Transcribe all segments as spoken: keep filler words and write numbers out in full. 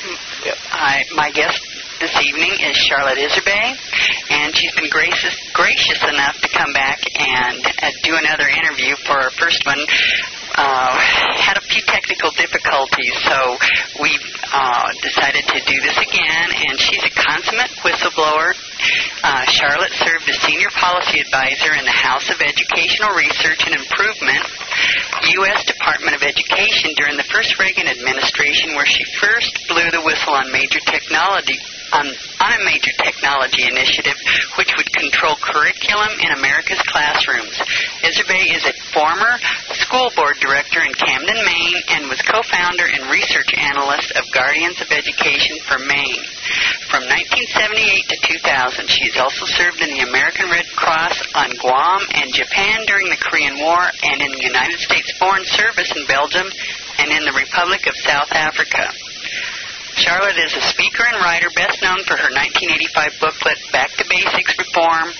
I, my guest this evening is Charlotte Iserbyt, and she's been gracious, gracious enough to come back and uh, do another interview for our first one. Uh, had a few technical difficulties, so we uh, decided to do this again, and she's a consummate whistleblower. Uh, Charlotte served as Senior Policy Advisor in the House of Educational Research and Improvement, U S Department of Education during the first Reagan administration, where she first blew the whistle on major technology on, on a major technology initiative which would control curriculum in America's classrooms. Iserbyt is a former school board director in Camden, Maine, and was co-founder and research analyst of Guardians of Education for Maine. From nineteen seventy-eight to two thousand, she has also served in the American Red Cross on Guam and Japan during the Korean War, and in the United States Foreign Service in Belgium and in the Republic of South Africa. Charlotte is a speaker and writer, best known for her nineteen eighty-five booklet, Back to Basics Reform,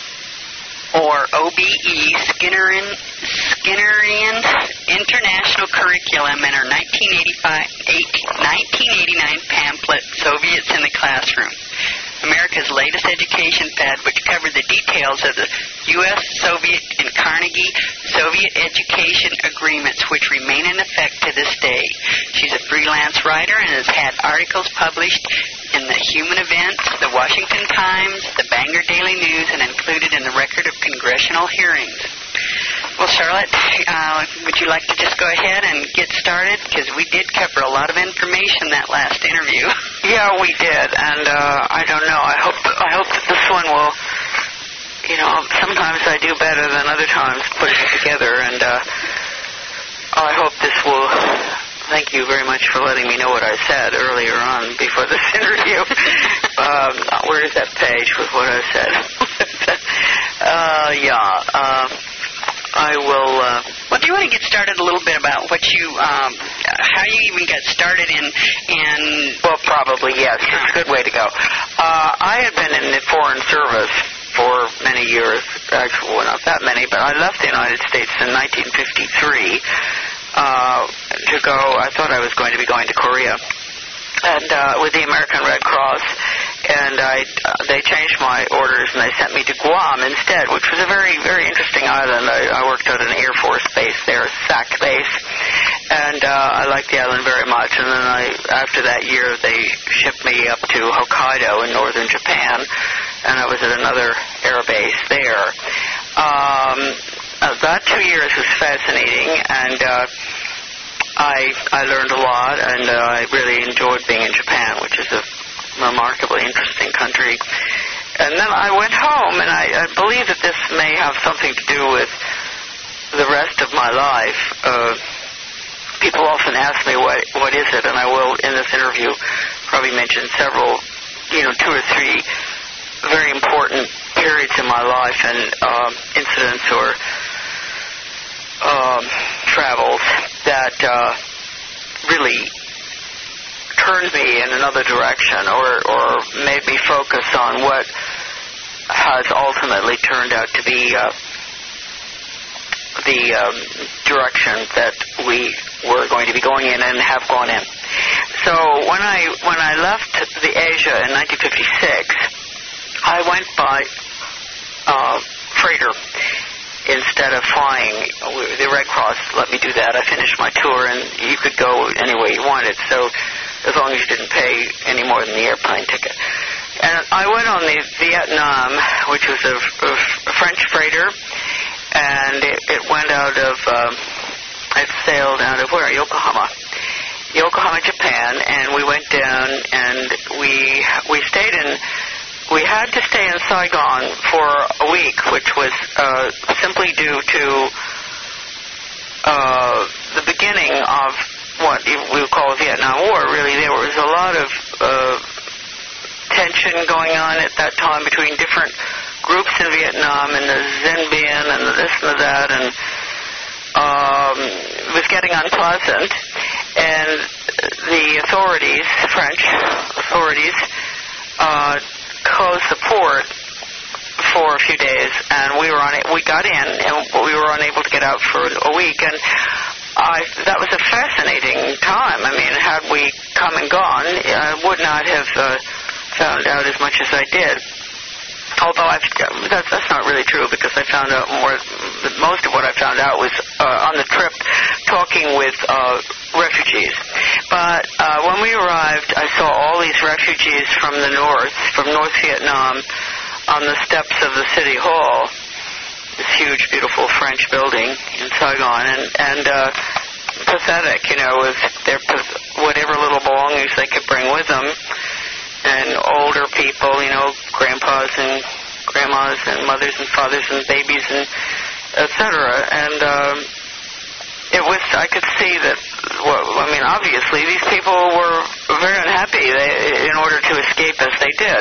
or O B E, Skinnerian, Skinnerian International Curriculum, and her nineteen eighty-nine pamphlet, Soviets in the Classroom, America's latest education fad, which covered the details of the U S, Soviet, and Carnegie Soviet education agreements, which remain in effect to this day. She's a freelance writer and has had articles published in the Human Events, the Washington Times, the Bangor Daily News, and included in the Record of Congressional Hearings. Well, Charlotte, uh, would you like to just go ahead and get started? Because we did cover a lot of information that last interview. Yeah, we did, and uh, I don't know. I hope I hope that this one will, you know, sometimes I do better than other times putting it together, and uh, I hope this will. Thank you very much for letting me know what I said earlier on before this interview. um, where is that page with what I said? uh, yeah. Uh, I will. Uh, well, do you want to get started a little bit about what you, um, how you even got started in? in well, probably yes. It's a good way to go. Uh, I had been in the Foreign Service for many years. Actually, well, not that many, but I left the United States in nineteen fifty-three uh, to go. I thought I was going to be going to Korea, and uh, with the American Red Cross. And I, uh, they changed my orders, and they sent me to Guam instead, which was a very, very interesting island. I, I worked at an Air Force base there, S A C base, and uh, I liked the island very much. And then I, after that year, they shipped me up to Hokkaido in northern Japan, and I was at another air base there. Um, uh, that two years was fascinating, and uh, I, I learned a lot, and uh, I really enjoyed being in Japan, which is a remarkably interesting country. And then I went home, and I, I believe that this may have something to do with the rest of my life. Uh, people often ask me, what what is it? And I will, in this interview, probably mention several, you know, two or three very important periods in my life and um, incidents or um, travels that uh, really turned me in another direction, or, or made me focus on what has ultimately turned out to be uh, the um, direction that we were going to be going in and have gone in. So when I when I left the Asia in nineteen fifty-six, I went by uh, freighter instead of flying. The Red Cross let me do that. I finished my tour, and you could go any way you wanted. So as long as you didn't pay any more than the airplane ticket. And I went on the Vietnam, which was a, a French freighter, and it, it went out of, um, it sailed out of where? Yokohama. Yokohama, Japan, and we went down, and we we stayed in, we had to stay in Saigon for a week, which was uh, simply due to uh, the beginning of what we would call the Vietnam War. Really, there was a lot of uh, tension going on at that time between different groups in Vietnam, and the Dien Bien and the this and the that, and um, it was getting unpleasant. And the authorities, French authorities, uh, closed the port for a few days, and we were on it. We got in, and we were unable to get out for a week, and I, that was a fascinating time. I mean, had we come and gone, I would not have uh, found out as much as I did. Although I've, that's, that's not really true, because I found out more, most of what I found out was uh, on the trip talking with uh, refugees. But uh, when we arrived, I saw all these refugees from the north, from North Vietnam, on the steps of the City Hall, this huge, beautiful French building in Saigon, and, and uh, pathetic, you know, with their whatever little belongings they could bring with them. And older people, you know, grandpas and grandmas and mothers and fathers and babies and et cetera. And um, it was, I could see that, well, I mean, obviously these people were very unhappy they, in order to escape as they did.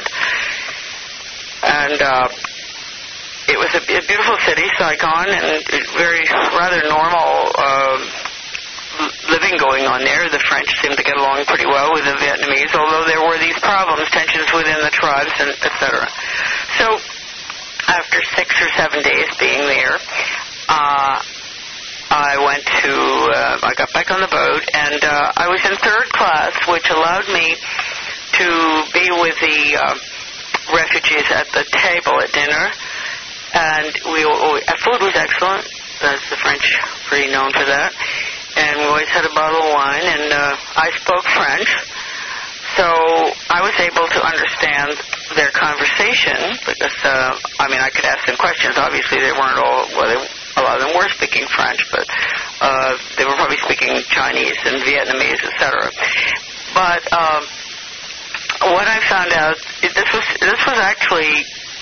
And uh, it was a, a beautiful city, Saigon, and very rather normal uh, living going on there. The French seemed to get along pretty well with the Vietnamese, although there were these problems, tensions within the tribes, and et cetera. So after six or seven days being there, uh, I went to, uh, I got back on the boat, and uh, I was in third class, which allowed me to be with the uh, refugees at the table at dinner, and we, we our food was excellent. That's the French, pretty known for that. And we always had a bottle of wine, and uh, I spoke French, so I was able to understand their conversation, because, uh, I mean, I could ask them questions. Obviously, they weren't all, well, they, a lot of them were speaking French, but uh, they were probably speaking Chinese and Vietnamese, et cetera. But um, what I found out, this was this was actually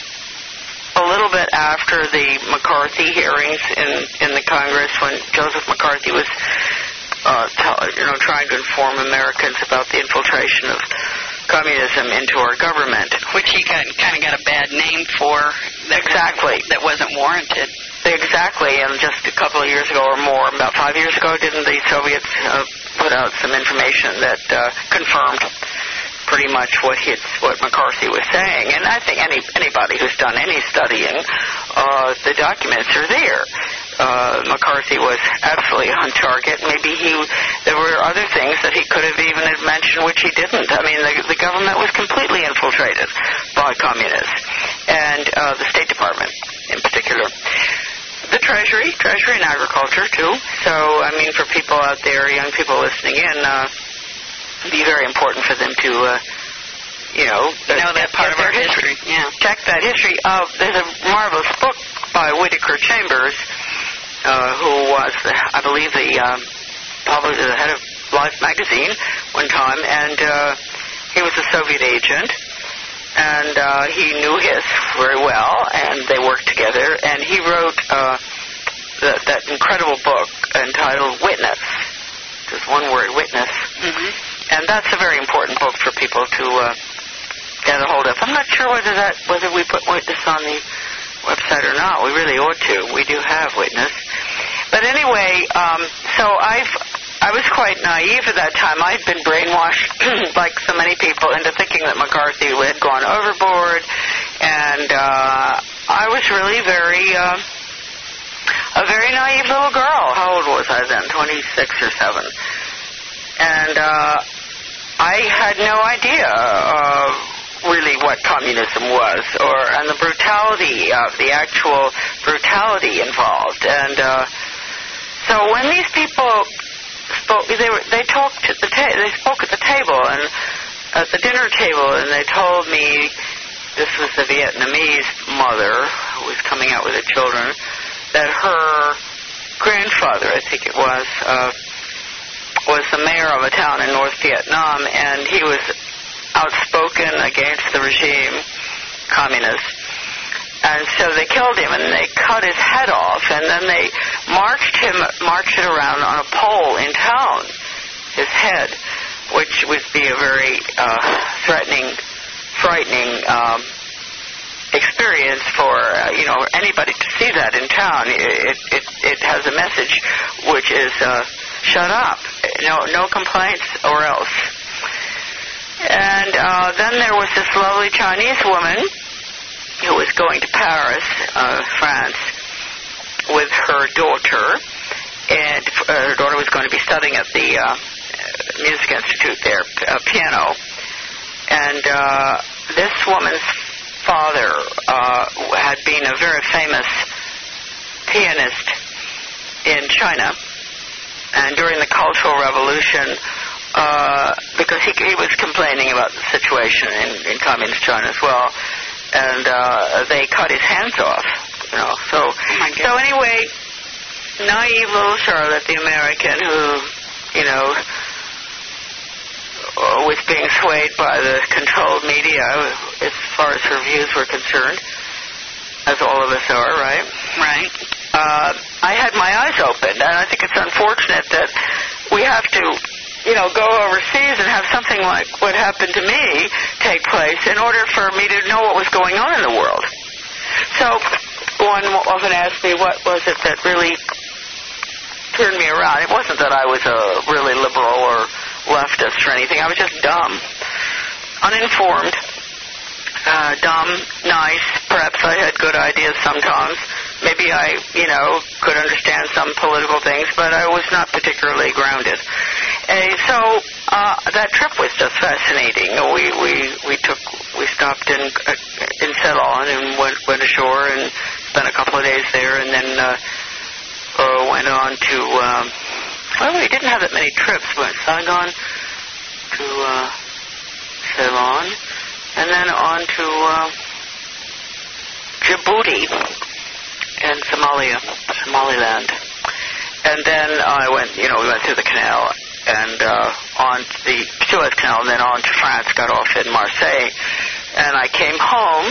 a little bit after the McCarthy hearings in, in the Congress, when Joseph McCarthy was uh, tell, you know, trying to inform Americans about the infiltration of communism into our government. Which he got, kind of got a bad name for. That exactly. Was, that wasn't warranted. Exactly, and just a couple of years ago or more, about five years ago, didn't the Soviets uh, put out some information that uh, confirmed pretty much what his, what McCarthy was saying? And I think any anybody who's done any studying, uh, the documents are there. Uh, McCarthy was absolutely on target. Maybe he, there were other things that he could have even mentioned which he didn't. I mean, the, the government was completely infiltrated by communists, and uh, the State Department in particular. The Treasury, Treasury and Agriculture, too. So, I mean, for people out there, young people listening in, uh, it'd be very important for them to, uh, you know, know that part of our history. history. Yeah. Check that history. Uh, there's a marvelous book by Whittaker Chambers, uh, who was, the, I believe, the, um, probably the head of Life magazine one time, and uh, he was a Soviet agent. And uh, he knew Hiss very well, and they worked together. And he wrote uh, that, that incredible book entitled Witness. Just one word, Witness. Mm-hmm. And that's a very important book for people to uh, get a hold of. I'm not sure whether that whether we put Witness on the website or not. We really ought to. We do have Witness. But anyway, um, so I've. I was quite naive at that time. I'd been brainwashed, like so many people, into thinking that McCarthy had gone overboard, and uh, I was really very, uh, a very naive little girl. How old was I then? twenty-six or seven. And uh, I had no idea uh, really what communism was, or and the brutality of the actual brutality involved. And uh, so when these people spoke, they were, they talked at the ta- they spoke at the table and at the dinner table, and they told me, this was the Vietnamese mother who was coming out with her children, that her grandfather, I think it was, uh, was the mayor of a town in North Vietnam, and he was outspoken against the regime, communist. And so they killed him, and they cut his head off, and then they marched him, marched it around on a pole in town, his head, which would be a very uh, threatening, frightening um, experience for uh, you know anybody to see that in town. It it it has a message which is uh, shut up, no no complaints or else. And uh, then there was this lovely Chinese woman who was going to Paris, uh, France, with her daughter, and uh, her daughter was going to be studying at the uh, Music Institute there, uh, piano. And uh, this woman's father uh, had been a very famous pianist in China. And during the Cultural Revolution, uh, because he, he was complaining about the situation in, in communist China as well, and uh, they cut his hands off, you know. So, oh so anyway, naive little Charlotte, the American, who, you know, was being swayed by the controlled media as far as her views were concerned, as all of us are, right? Right. Uh, I had my eyes opened, and I think it's unfortunate that we have to, you know, go overseas and have something like what happened to me take place in order for me to know what was going on in the world. So one often asks me, what was it that really turned me around? It wasn't that I was a really liberal or leftist or anything. I was just dumb, uninformed, uh, dumb, nice. Perhaps I had good ideas sometimes. Maybe I, you know, could understand some political things, but I was not particularly grounded. And so uh, that trip was just fascinating. We we we took we stopped in uh, in Ceylon and went went ashore and spent a couple of days there, and then uh, uh, went on to. Um, well, we didn't have that many trips. We went Saigon to uh, Ceylon, and then on to uh, Djibouti. And Somalia, Somaliland. And then I went, you know, we went through the canal and uh, on the Suez Canal and then on to France, got off in Marseille. And I came home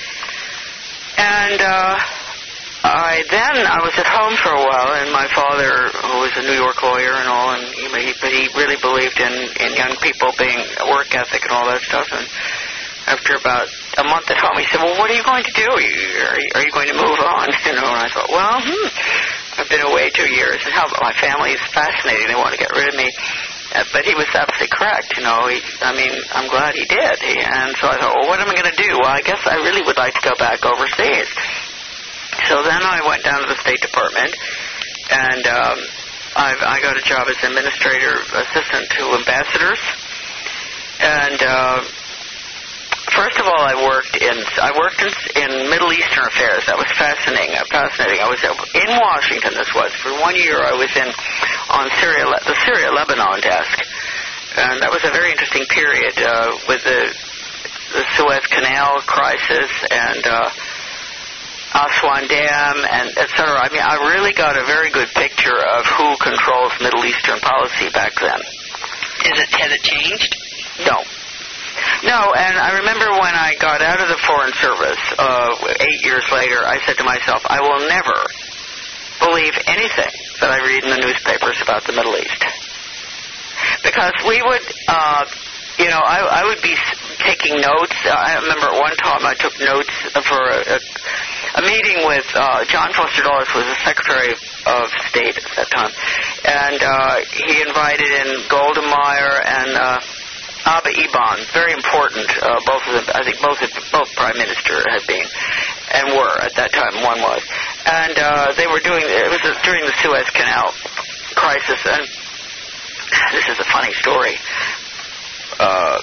and uh, I then, I was at home for a while, and my father, who was a New York lawyer and all, and he, but he really believed in, in young people being work ethic and all that stuff. And after about a month at home, he said, well, what are you going to do? Are you, are you, are you going to move on? You know, and I thought, well, hmm, I've been away two years, and how my family is fascinating. They want to get rid of me. Uh, but he was absolutely correct, you know. He, I mean, I'm glad he did. He, and so I thought, well, what am I going to do? Well, I guess I really would like to go back overseas. So then I went down to the State Department, and um, I, I got a job as administrator assistant to ambassadors. And uh, first of all, I worked in I worked in, in Middle Eastern affairs. That was fascinating. Uh, fascinating. I was in Washington. This was for one year. I was in on Syria, the Syria Lebanon desk, and that was a very interesting period uh, with the the Suez Canal crisis and uh, Aswan Dam and et cetera. I mean, I really got a very good picture of who controls Middle Eastern policy back then. Is it has it changed? No. No, and I remember when I got out of the Foreign Service uh, eight years later, I said to myself, I will never believe anything that I read in the newspapers about the Middle East. Because we would, uh, you know, I, I would be taking notes. I remember at one time I took notes for a, a, a meeting with uh, John Foster Dulles, was the Secretary of State at that time, and uh, he invited in Golda Meir and uh, Abba Eban, very important. Uh, both of them, I think, both both prime minister had been and were at that time. One was, and uh, they were doing. It was during the Suez Canal crisis, and this is a funny story. Uh,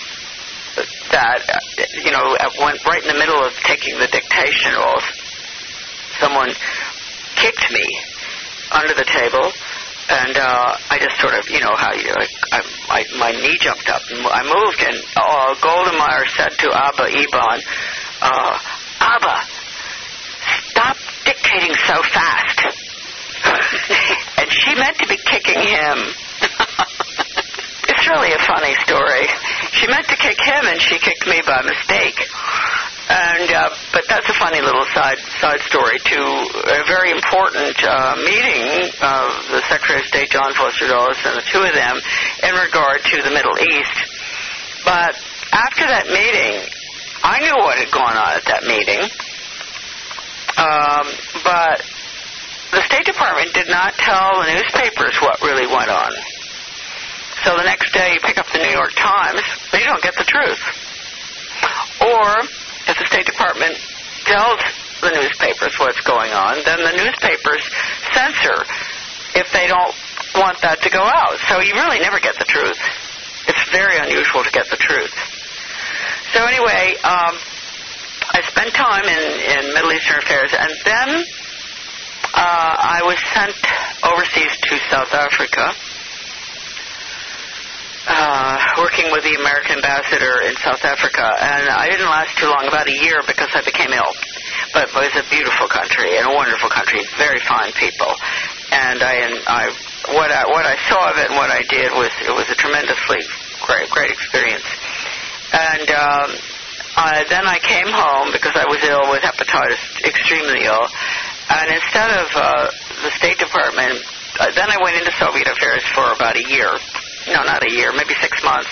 that you know, went right in the middle of taking the dictation off. Someone kicked me under the table. And uh, I just sort of, you know, how you, like, I, I, my knee jumped up, and I moved, and uh, Golda Meir said to Abba Eban, uh, Abba, stop dictating so fast. And she meant to be kicking him. It's really a funny story. She meant to kick him, and she kicked me by mistake. And uh, but that's a funny little side side story to a very important uh, meeting of the Secretary of State John Foster Dulles and the two of them in regard to the Middle East. But after that meeting, I knew what had gone on at that meeting. Um, but the State Department did not tell the newspapers what really went on. So the next day, you pick up the New York Times, but you don't get the truth. Or if the State Department tells the newspapers what's going on, then the newspapers censor if they don't want that to go out. So you really never get the truth. It's very unusual to get the truth. So anyway, um, I spent time in, in Middle Eastern affairs, and then uh, I was sent overseas to South Africa, uh, working with the American ambassador in South Africa. And I didn't last too long, about a year, because I became ill. But it was a beautiful country and a wonderful country, very fine people. And I, I what I what I saw of it and what I did was it was a tremendously great great experience. And um, I, then I came home because I was ill with hepatitis, extremely ill. And instead of uh, the State Department, uh, then I went into Soviet affairs for about a year. No, not a year, maybe six months.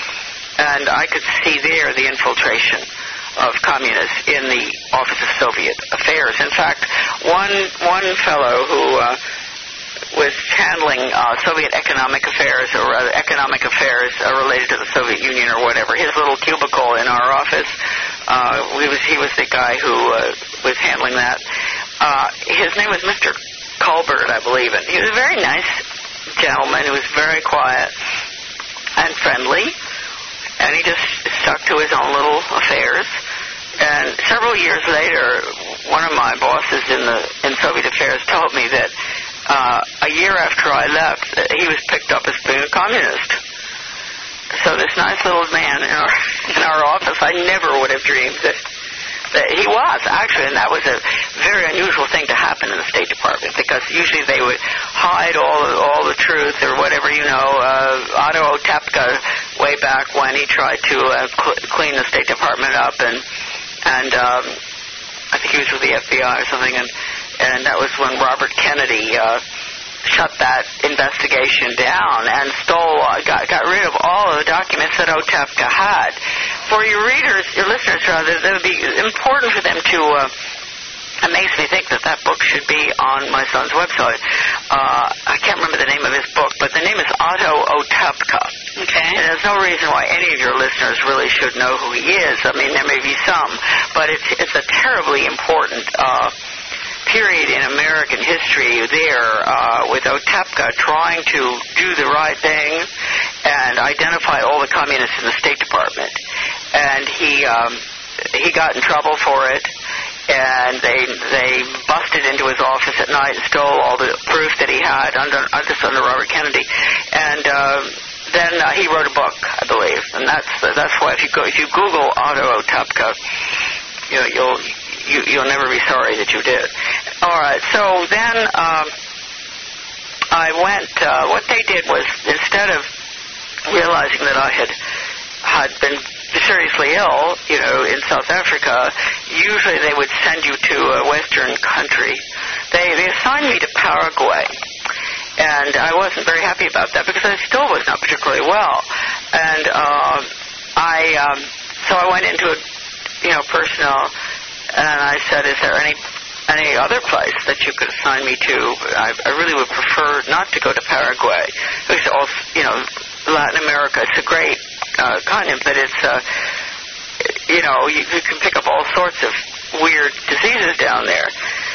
And I could see there the infiltration of communists in the Office of Soviet Affairs. In fact, one one fellow who uh, was handling uh, Soviet economic affairs, or rather economic affairs uh, related to the Soviet Union or whatever, his little cubicle in our office, uh, he was he was the guy who uh, was handling that. Uh, his name was Mister Colbert, I believe, and he was a very nice gentleman who was very quiet and friendly. And he just stuck to his own little affairs. And several years later, one of my bosses in the in Soviet affairs told me that uh, a year after I left, he was picked up as being a communist. So this nice little man in our in our office, I never would have dreamed that that he was, actually, and that was a very unusual thing to happen in the State Department, because usually they would hide all all the truth or whatever, you know. Uh, Otto Otepka, way back when, he tried to uh, cl- clean the State Department up, and and um, I think he was with the F B I or something, and and that was when Robert Kennedy uh, shut that investigation down and stole, uh, got got rid of all of the documents that Otepka had. For your readers, your listeners, rather, it would be important for them to, uh, it makes me think that that book should be on my son's website. Uh, I can't remember the name of his book, but the name is Otto Otepka. Okay. And there's no reason why any of your listeners really should know who he is. I mean, there may be some, but it's it's a terribly important uh, period in American history there, uh, with Otepka trying to do the right thing and identify all the communists in the State Department. And he um, he got in trouble for it, and they they busted into his office at night and stole all the proof that he had under uh, just under Robert Kennedy. And uh, then uh, he wrote a book, I believe, and that's that's why if you go if you Google Otto Otepka, you know, you'll you, you'll never be sorry that you did. All right, so then um, I went. Uh, what they did was, instead of realizing that I had had been seriously ill, you know, in South Africa, usually they would send you to a Western country. They they assigned me to Paraguay, and I wasn't very happy about that because I still was not particularly well. And uh, I um, so I went into a, you know, personnel, and I said, "Is there any any other place that you could assign me to? I, I really would prefer not to go to Paraguay. It's also, you know, Latin America. It's a great uh, continent, but it's, uh, you know, you, you can pick up all sorts of weird diseases down there."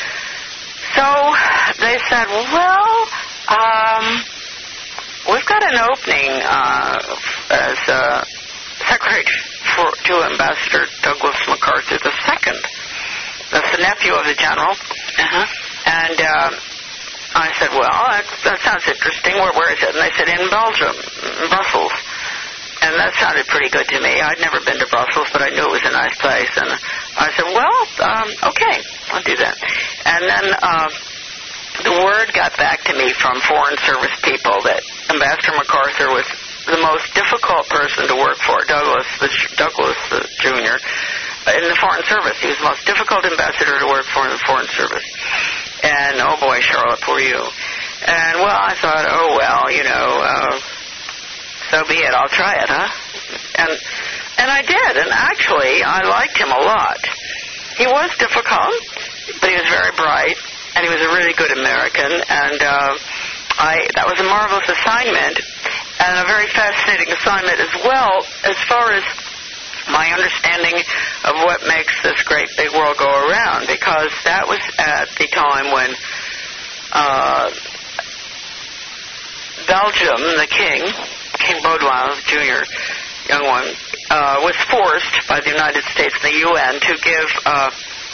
So they said, "Well, um, we've got an opening uh, as uh, secretary for, to Ambassador Douglas MacArthur the Second. That's the nephew of the general." Uh-huh. And uh, I said, "Well, that, that sounds interesting. Where, where is it?" And they said, "In Belgium, in Brussels." And that sounded pretty good to me. I'd never been to Brussels, but I knew it was a nice place. And I said, "Well, um, okay, I'll do that." And then uh, the word got back to me from Foreign Service people that Ambassador MacArthur was the most difficult person to work for, Douglas, the, Douglas the Junior, in the Foreign Service. He was the most difficult ambassador to work for in the Foreign Service. And, oh boy, Charlotte, poor you. And, well, I thought, oh, well, you know, uh, so be it. I'll try it, huh? And and I did. And actually, I liked him a lot. He was difficult, but he was very bright, and he was a really good American. And uh, I that was a marvelous assignment, and a very fascinating assignment as well, as far as my understanding of what makes this great big world go around, because that was at the time when uh, Belgium, the king, King Baudouin Junior, young one, uh, was forced by the United States and the U N to give uh,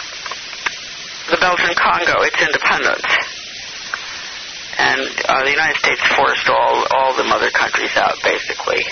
the Belgian Congo its independence. And uh, the United States forced all, all the mother countries out, basically.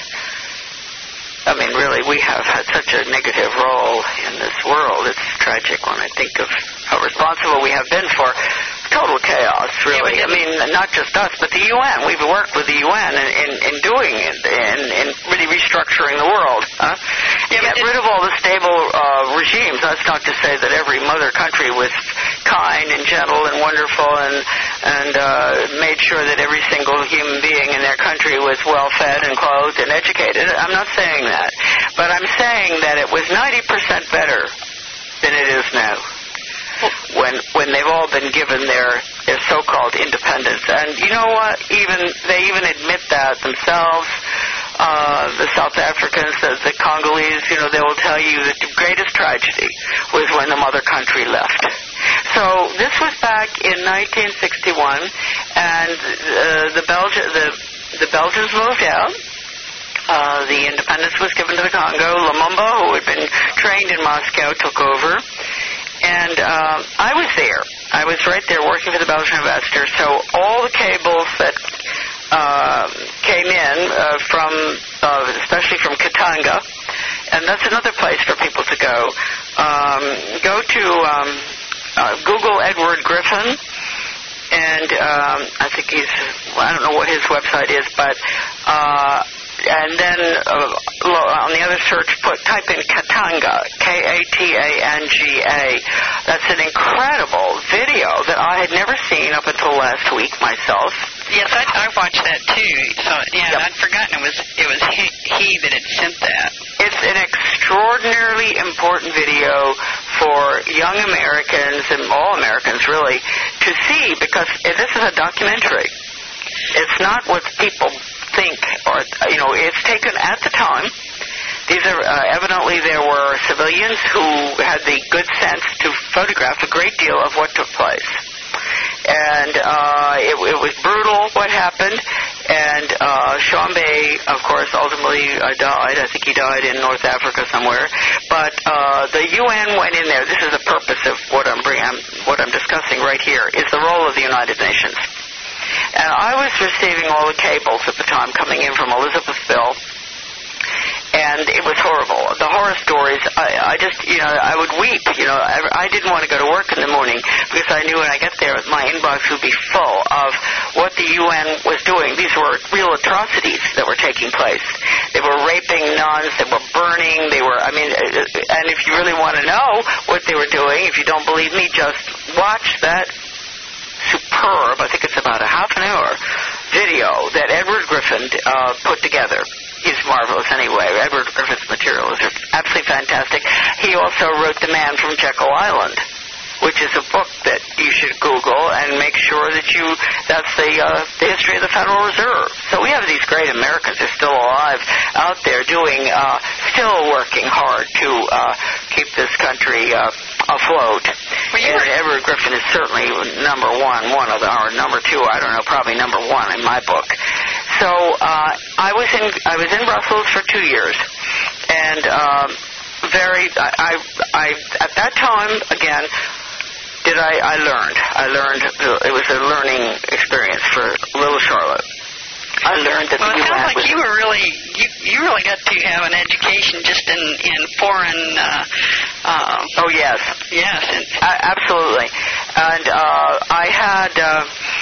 I mean, really, we have had such a negative role in this world. It's tragic when I think of how responsible we have been for total chaos, really. Yeah, I mean, not just us, but the U N. We've worked with the U N in, in, in doing it, in, in really restructuring the world. Huh? Yeah, Get rid of all the stable uh, regimes. That's not to say that every mother country was kind and gentle and wonderful and, and uh, made sure that every single human being in their country was well-fed and clothed and educated. I'm not saying that. But I'm saying that it was ninety percent better than it is now. When when they've all been given their, their so-called independence. And you know what? Even they even admit that themselves. Uh, the South Africans, the, the Congolese, you know, they will tell you that the greatest tragedy was when the mother country left. So this was back in nineteen sixty-one, and uh, the Belgi- the the Belgians moved out. Uh, the independence was given to the Congo. Lumumba, who had been trained in Moscow, took over. And uh, I was there. I was right there working for the Belgian ambassador. So all the cables that uh, came in uh, from, uh, especially from Katanga, and that's another place for people to go. Um, go to um, uh, Google Edward Griffin, and um, I think he's, well, I don't know what his website is, but uh, and then uh, on the other search, put type in Katanga, K A T A N G A. That's an incredible video that I had never seen up until last week myself. Yes, I, I watched that too. So yeah, yep. I'd forgotten it was it was he, he that had sent that. It's an extraordinarily important video for young Americans and all Americans really to see, because this is a documentary. It's not what people think, or, you know, it's taken at the time. These are, uh, evidently there were civilians who had the good sense to photograph a great deal of what took place. And uh, it, it was brutal what happened, and uh, Sean Bay, of course, ultimately uh, died. I think he died in North Africa somewhere. But uh, the U N went in there. This is the purpose of what I'm, bringing, what I'm discussing right here, is the role of the United Nations. And I was receiving all the cables at the time coming in from Elizabethville, and it was horrible. The horror stories, I, I just, you know, I would weep. You know, I, I didn't want to go to work in the morning because I knew when I get there, my inbox would be full of what the U N was doing. These were real atrocities that were taking place. They were raping nuns. They were burning. They were, I mean, and if you really want to know what they were doing, if you don't believe me, just watch that superb, I think it's about a half an hour video that Edward Griffin uh, put together. He's marvelous anyway. Edward Griffin's materials are absolutely fantastic. He also wrote The Man from Jekyll Island, which is a book that you should Google and make sure that you, that's the, uh, the history of the Federal Reserve. So we have these great Americans who are still alive out there doing, uh, still working hard to uh, keep this country uh, afloat. Well, and Edward Griffin is certainly number one, one of the, or number two, I don't know, probably number one in my book. So uh, I was in I was in Brussels for two years, and um, very I, I I at that time again. Did I, I learned. I learned, it was a learning experience for little Charlotte. I learned that well, the it sounds like was, you were really, you, you really got to have an education just in, in foreign, uh, uh, oh, yes. Yes. I, absolutely. And uh, I had uh,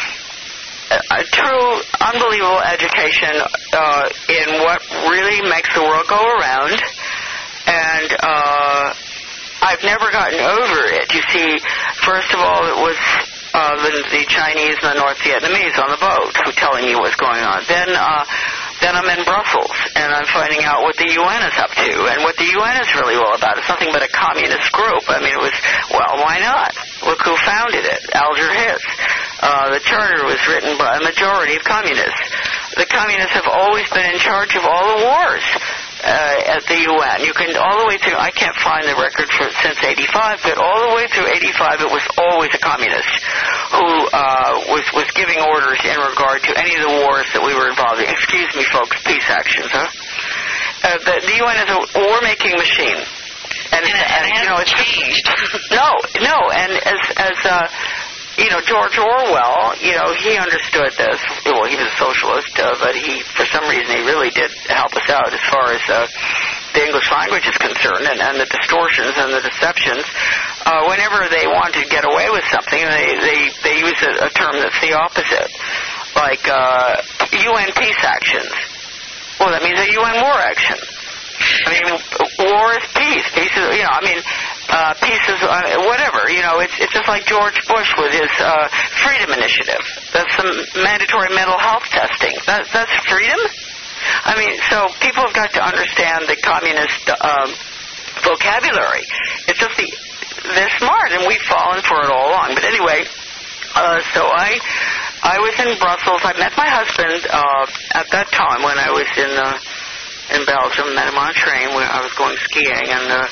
a true, unbelievable education uh, in what really makes the world go around. And, uh, I've never gotten over it. You see, first of all, it was uh, the, the Chinese and the North Vietnamese on the boat who telling me what's going on. Then, uh, then I'm in Brussels, and I'm finding out what the U N is up to and what the U N is really all about. It's nothing but a communist group. I mean, it was, well, why not? Look who founded it, Alger Hiss. Uh, the charter was written by a majority of communists. The communists have always been in charge of all the wars. Uh, at the U N. You can, all the way through, I can't find the record for since eighty-five, but all the way through eighty-five, it was always a communist who uh, was was giving orders in regard to any of the wars that we were involved in. Excuse me, folks, peace actions, huh? Uh, the, the U N is a war-making machine. And, and, and, and you know, it's changed. No, no, and as as uh, you know, George Orwell, you know, he understood this. Well, he was a socialist, uh, but he, for some reason, he really did help us out as far as uh, the English language is concerned, and, and the distortions and the deceptions. Uh, whenever they want to get away with something, they they they use a, a term that's the opposite, like uh, U N peace actions. Well, that means a U N war action. I mean, war is peace. Peace is, you know, I mean, uh, peace is uh, whatever. You know, it's it's just like George Bush with his uh, Freedom Initiative. That's some mandatory mental health testing. That, that's freedom? I mean, so people have got to understand the communist um, vocabulary. It's just the, they're smart, and we've fallen for it all along. But anyway, uh, so I I was in Brussels. I met my husband uh, at that time when I was in uh, in Belgium. Met him on a train where I was going skiing, and uh,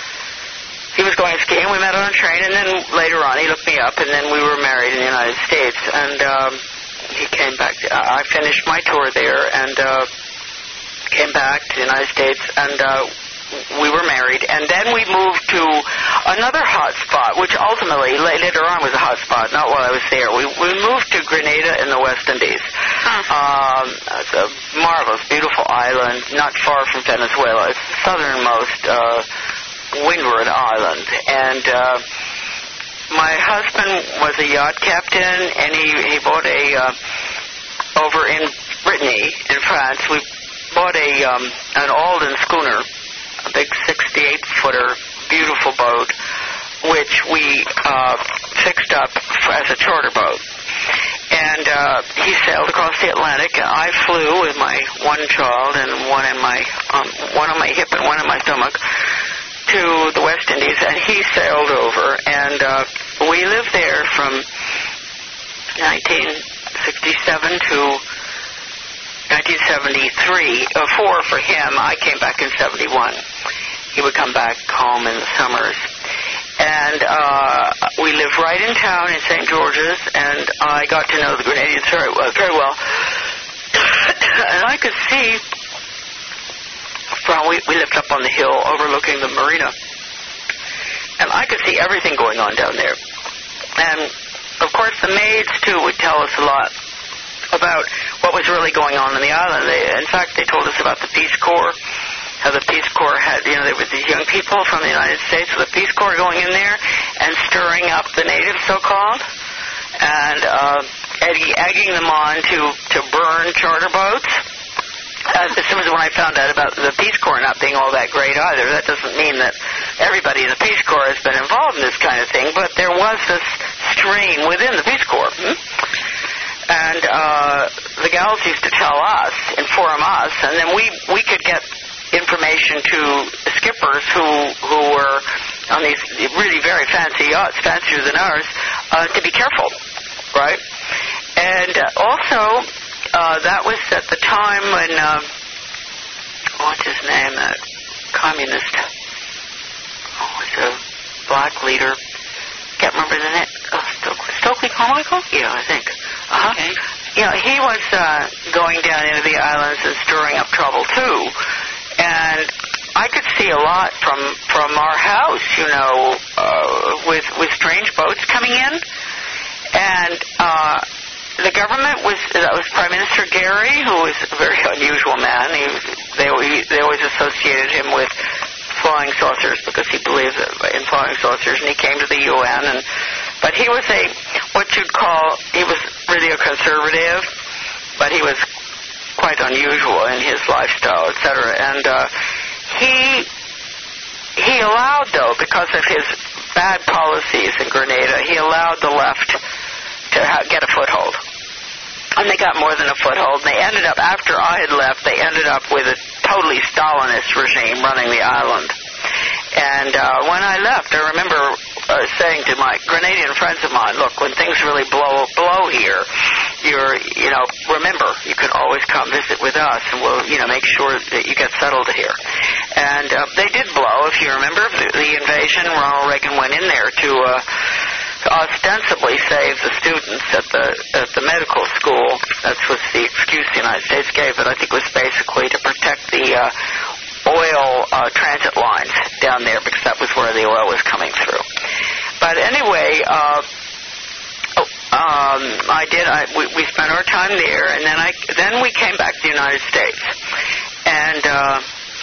he was going skiing. We met on a train, and then later on he looked me up, and then we were married in the United States. And um, he came back. To, uh, I finished my tour there, and uh, came back to the United States, and uh, we were married. And then we moved to another hot spot, which ultimately later on was a hot spot, not while I was there. We we moved to Grenada in the West Indies. Huh. Um, it's a marvelous, beautiful island, not far from Venezuela. It's the southernmost uh, windward island. And uh, my husband was a yacht captain, and he, he bought a, uh, over in Brittany, in France, we bought a um, an Alden schooner, a big sixty-eight footer, beautiful boat, which we uh, fixed up as a charter boat. And uh, he sailed across the Atlantic, and I flew with my one child and one in my um, one on my hip and one in my stomach to the West Indies, and he sailed over, and uh, we lived there from nineteen sixty-seven to nineteen seventy-three, uh, four for him. I came back in seventy-one. He would come back home in the summers. And uh, we lived right in town in Saint George's, and I got to know the Grenadians very well. Very well. And I could see, from we, we lived up on the hill overlooking the marina, and I could see everything going on down there. And, of course, the maids, too, would tell us a lot about what was really going on in the island. They, in fact, they told us about the Peace Corps, how the Peace Corps had, you know, there were these young people from the United States with the Peace Corps going in there and stirring up the natives, so-called, and uh, egging, egging them on to, to burn charter boats. Uh, as soon as when I found out about the Peace Corps not being all that great either, that doesn't mean that everybody in the Peace Corps has been involved in this kind of thing, but there was this stream within the Peace Corps. Hmm? And uh, the gals used to tell us, inform us, and then we, we could get information to skippers who who were on these really very fancy yachts, fancier than ours, uh, to be careful, right? And uh, also, uh, that was at the time when, uh, what's his name, that communist, oh, was a black leader, can't remember the name, oh, Stokely, Stokely Carmichael? Yeah, I think. Uh-huh. Okay. You know, he was uh, going down into the islands and stirring up trouble, too. And I could see a lot from from our house, you know, uh, with with strange boats coming in, and uh, the government was that was Prime Minister Gary, who was a very unusual man. He was, they they always associated him with flying saucers because he believed in flying saucers, and he came to the U N. And but he was a what you'd call he was really a conservative, but he was quite unusual in his lifestyle, et cetera. And uh, he he allowed, though, because of his bad policies in Grenada, he allowed the left to ha- get a foothold. And they got more than a foothold. And they ended up, after I had left, they ended up with a totally Stalinist regime running the island. And uh, when I left, I remember uh, saying to my Grenadian friends of mine, look, when things really blow blow here, you're, you know, remember, you can always come visit with us, and we'll, you know, make sure that you get settled here. And uh, they did blow, if you remember, the, the invasion. Ronald Reagan went in there to uh, ostensibly save the students at the at the medical school. That was the excuse the United States gave, but I think it was basically to protect the uh, oil uh, transit lines down there, because that was where the oil was coming through. But anyway, uh, um, I did. I, we, we spent our time there, and then I then we came back to the United States, and. Uh,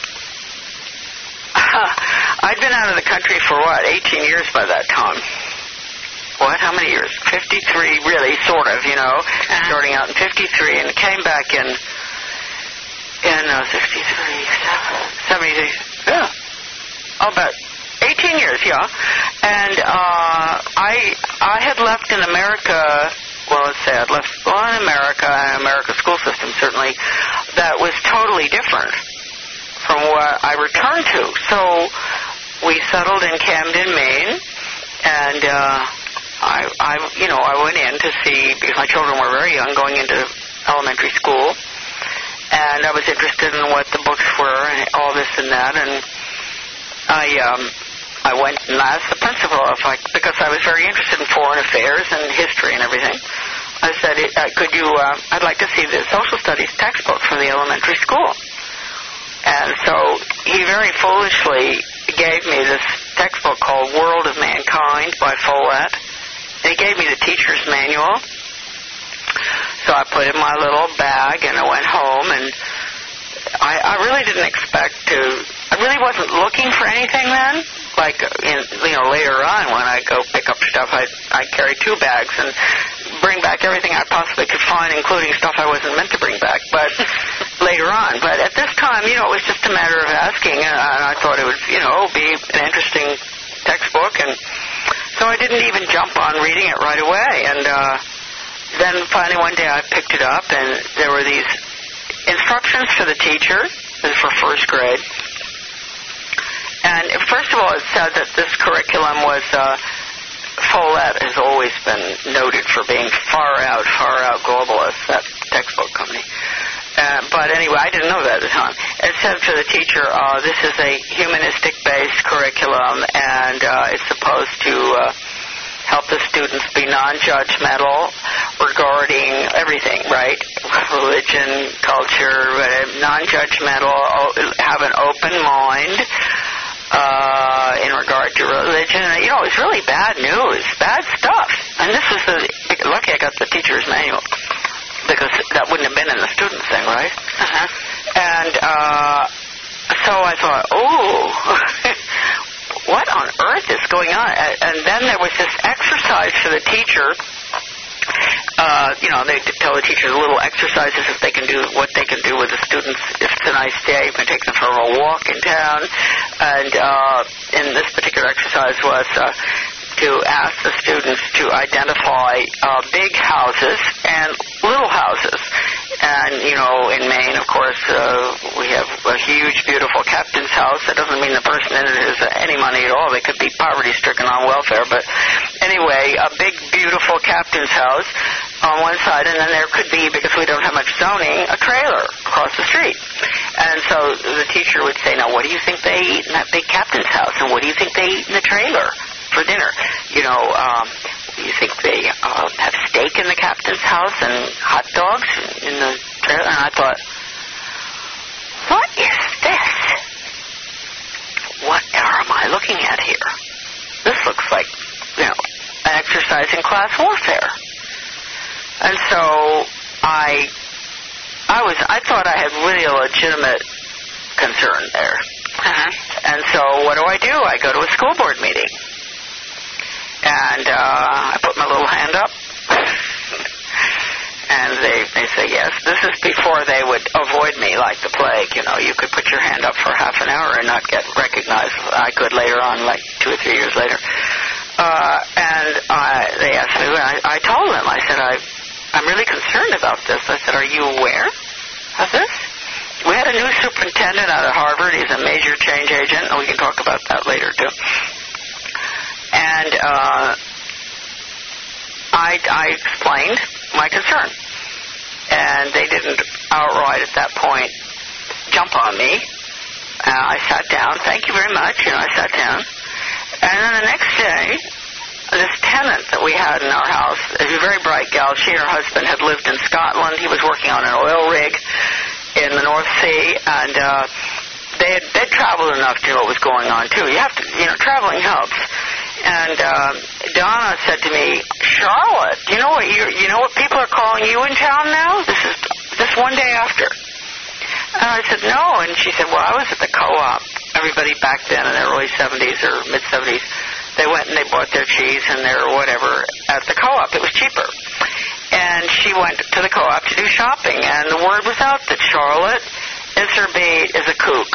I'd been out of the country for, what, eighteen years by that time. What, how many years? fifty-three, really, sort of, you know, uh-huh. starting out in fifty-three, and came back in, in uh, sixty-three, seventy, yeah, oh, about eighteen years, yeah. And uh, I I had left in America, well, let's say I'd left, well, in America, an American school system, certainly, that was totally different from what I returned to. So we settled in Camden, Maine, and uh, I, I, you know, I went in to see, because my children were very young, going into elementary school, and I was interested in what the books were and all this and that, and I, um, I went and asked the principal if I, because I was very interested in foreign affairs and history and everything. I said, uh, could you, uh, I'd like to see the social studies textbook from the elementary school. And so he very foolishly gave me this textbook called World of Mankind by Follett. And he gave me the teacher's manual. So I put it in my little bag and I went home, and I, I really didn't expect to, I really wasn't looking for anything then. Like, in, you know, later on when I go pick up stuff, I I carry two bags and bring back everything I possibly could find, including stuff I wasn't meant to bring back, but later on. But at this time, you know, it was just a matter of asking, and I thought it would, you know, be an interesting textbook, and so I didn't even jump on reading it right away. And uh, then finally one day I picked it up, and there were these instructions for the teacher, this is for first grade. And first of all, it said that this curriculum was, uh, Follett has always been noted for being far out, far out globalist, that textbook company. Uh, but anyway, I didn't know that at the time. It said to the teacher, uh, this is a humanistic-based curriculum, and uh, it's supposed to uh, help the students be non-judgmental regarding everything, right? Religion, culture, non-judgmental, have an open mind. Uh, in regard to religion, you know, it's really bad news, bad stuff. And this is the, lucky I got the teacher's manual, because that wouldn't have been in the student thing, right? Uh-huh. And uh, so I thought, oh, what on earth is going on? And then there was this exercise for the teacher. Uh, you know, they tell the teachers little exercises if they can do what they can do with the students. If it's a nice day, you can take them for a walk in town. And uh, in this particular exercise was uh, to ask the students to identify uh, big houses and little houses. And, you know, in Maine, of course, uh, we have a huge, beautiful captain's house. That doesn't mean the person in it has any money at all. They could be poverty-stricken on welfare. But anyway, a big, beautiful captain's house on one side, and then there could be, because we don't have much zoning, a trailer across the street. And so the teacher would say, now, what do you think they eat in that big captain's house? And what do you think they eat in the trailer for dinner? You know, um... you think they uh, have steak in the captain's house and hot dogs in the trailer? And I thought, what is this? What am I looking at here? This looks like, you know, an exercise in class warfare. And so I, I was, I thought I had really a legitimate concern there. Uh-huh. And so what do I do? I go to a school board meeting. And uh, I put my little hand up, and they they say yes. This is before they would avoid me like the plague. You know, you could put your hand up for half an hour and not get recognized. I could later on, like two or three years later. Uh, and I, they asked me. I, I told them. I said, I I'm really concerned about this. I said, are you aware of this? We had a new superintendent out of Harvard. He's a major change agent. And we can talk about that later too. And uh, I, I explained my concern. And they didn't outright at that point jump on me. Uh, I sat down. Thank you very much. You know, I sat down. And then the next day, this superintendent that we had in our house, a very bright gal. She and her husband had lived in Scotland. He was working on an oil rig in the North Sea, and uh, they had they'd traveled enough to know what was going on too. You have to, you know, traveling helps. And uh, Donna said to me, Charlotte, you know what you you know what people are calling you in town now? This is this one day after. And I said, no. And she said, well, I was at the co-op. Everybody back then in the early seventies or mid-seventies, they went and they bought their cheese and their whatever at the co-op. It was cheaper. And she went to the co-op to do shopping, and the word was out that Charlotte Iserbyt is a kook.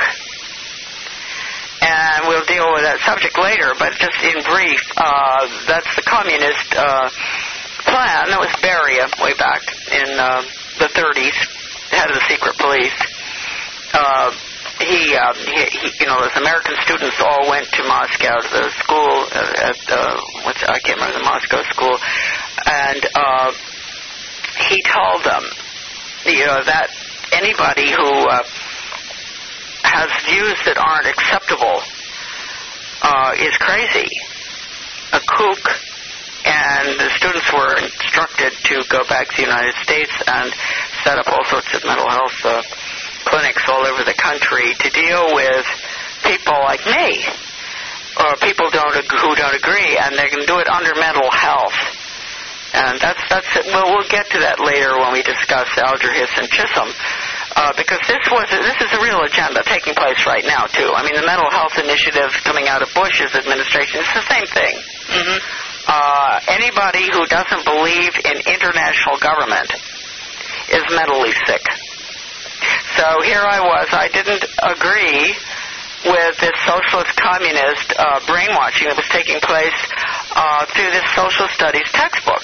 And we'll deal with that subject later, but just in brief, uh, that's the communist uh, plan that was Beria way back in uh, the thirties, head of the secret police. Uh, he, uh, he, he, you know, those American students all went to Moscow to the school uh, at uh, what's I can't remember the Moscow school, and uh, he told them, you know, that anybody who uh, has views that aren't acceptable uh, is crazy, a kook, and the students were instructed to go back to the United States and set up all sorts of mental health uh, clinics all over the country to deal with people like me, or people don't who don't agree, and they can do it under mental health. And that's that's it. Well, we'll get to that later when we discuss Alger Hiss and Chisholm, uh, because this was this is a real agenda taking place right now too. I mean, the mental health initiative coming out of Bush's administration is the same thing. Mm-hmm. Uh, anybody who doesn't believe in international government is mentally sick. So here I was. I didn't agree with this socialist communist uh, brainwashing that was taking place uh, through this social studies textbook.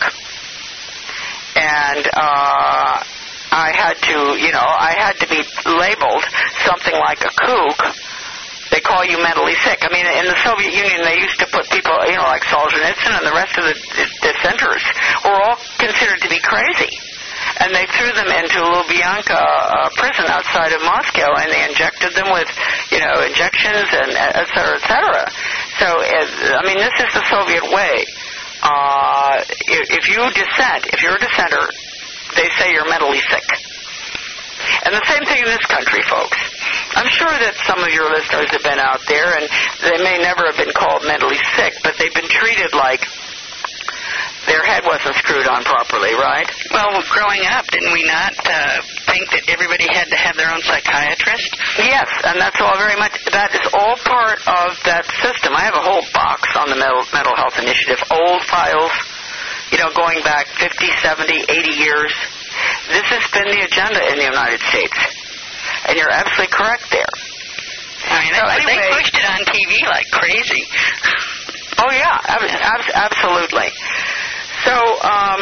And uh, I had to, you know, I had to be labeled something like a kook. They call you mentally sick. I mean, in the Soviet Union, they used to put people, you know, like Solzhenitsyn and the rest of the dissenters were all considered to be crazy. And they threw them into Lubyanka uh, prison outside of Moscow, and they injected them with, you know, injections and et cetera, et cetera. So, uh, I mean, this is the Soviet way. Uh, if, if you dissent, if you're a dissenter, they say you're mentally sick. And the same thing in this country, folks. I'm sure that some of your listeners have been out there, and they may never have been called mentally sick, but they've been treated like their head wasn't screwed on properly, right? Well, growing up, didn't we not uh, think that everybody had to have their own psychiatrist? Yes, and that's all very much, that is all part of that system. I have a whole box on the mental, mental health initiative, old files, you know, going back fifty, seventy, eighty years. This has been the agenda in the United States, and you're absolutely correct there. I mean, so anyway, they pushed it on T V like crazy. Oh, yeah, ab- ab- absolutely. So, um,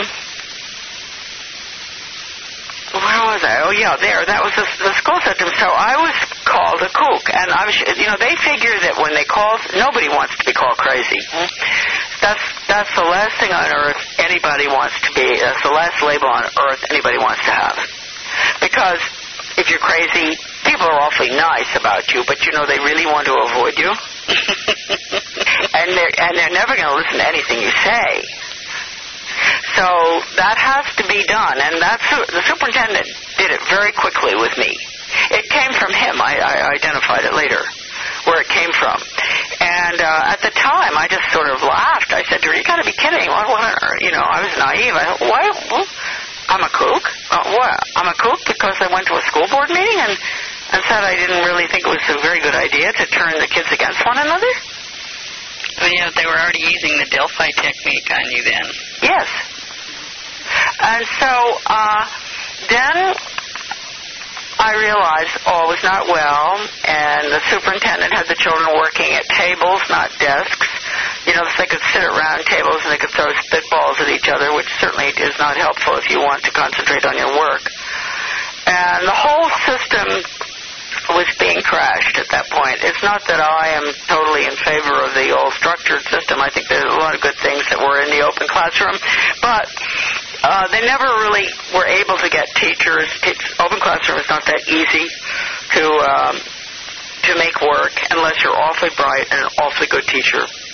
where was I? Oh, yeah, there. That was the, the school system. So I was called a kook. And I was, you know, they figure that when they call, nobody wants to be called crazy. That's that's the last thing on earth anybody wants to be. That's the last label on earth anybody wants to have. Because if you're crazy, people are awfully nice about you, but, you know, they really want to avoid you. and they're and they're never going to listen to anything you say. So that has to be done, and that's the superintendent did it very quickly with me. It came from him. I, I identified it later, where it came from. And uh, at the time, I just sort of laughed. I said to her, "You got to be kidding! What, what, you know, I was naive. I thought, why? Well, I'm a kook. Uh, what? I'm a kook because I went to a school board meeting and." And said I didn't really think it was a very good idea to turn the kids against one another. Well, yeah, they were already using the Delphi technique on you then. Yes. And so uh, then I realized all was not well, and the superintendent had the children working at tables, not desks. You know, so they could sit around tables and they could throw spitballs at each other, which certainly is not helpful if you want to concentrate on your work. And the whole system was being trashed at that point. It's not that I am totally in favor of the old structured system. I think there's a lot of good things that were in the open classroom, but uh, they never really were able to get teachers. It's, open classroom is not that easy to um, to make work unless you're awfully bright and an awfully good teacher.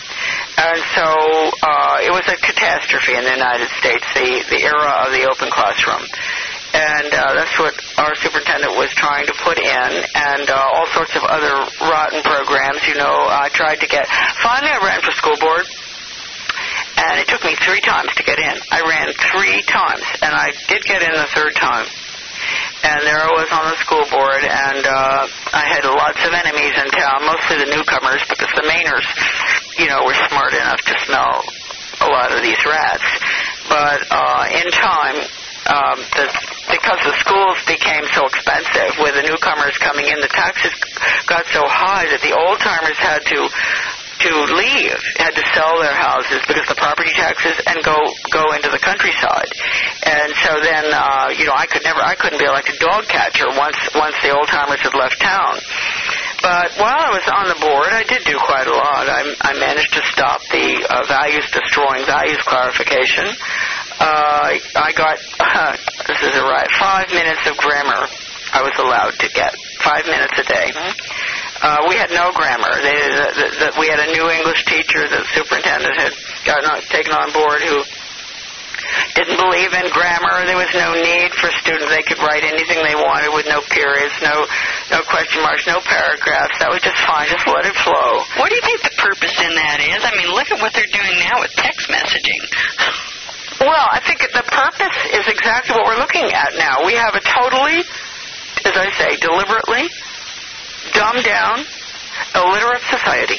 And so uh, it was a catastrophe in the United States, the, the era of the open classroom. And uh, that's what our superintendent was trying to put in, and uh, all sorts of other rotten programs. You know, I tried to get... Finally, I ran for school board, and it took me three times to get in. I ran three times, and I did get in the third time. And there I was on the school board, and uh, I had lots of enemies in town, mostly the newcomers, because the Mainers, you know, were smart enough to smell a lot of these rats. But uh, in time... Um, the, because the schools became so expensive with the newcomers coming in, the taxes got so high that the old-timers had to to leave, had to sell their houses because of the property taxes and go go into the countryside. And so then, uh, you know, I could never, I couldn't be elected dog catcher once once the old-timers had left town. But while I was on the board, I did do quite a lot. I, I managed to stop the uh, values-destroying values clarification. Uh, I got, uh, this is a right, five minutes of grammar I was allowed to get, five minutes a day. Uh, we had no grammar. They, the, the, the, we had a new English teacher that the superintendent had gotten on, taken on board who didn't believe in grammar. There was no need for students. They could write anything they wanted with no periods, no no question marks, no paragraphs. That was just fine. Just let it flow. What do you think the purpose in that is? I mean, look at what they're doing now with text messaging. Well, I think the purpose is exactly what we're looking at now. We have a totally, as I say, deliberately dumbed down, illiterate society.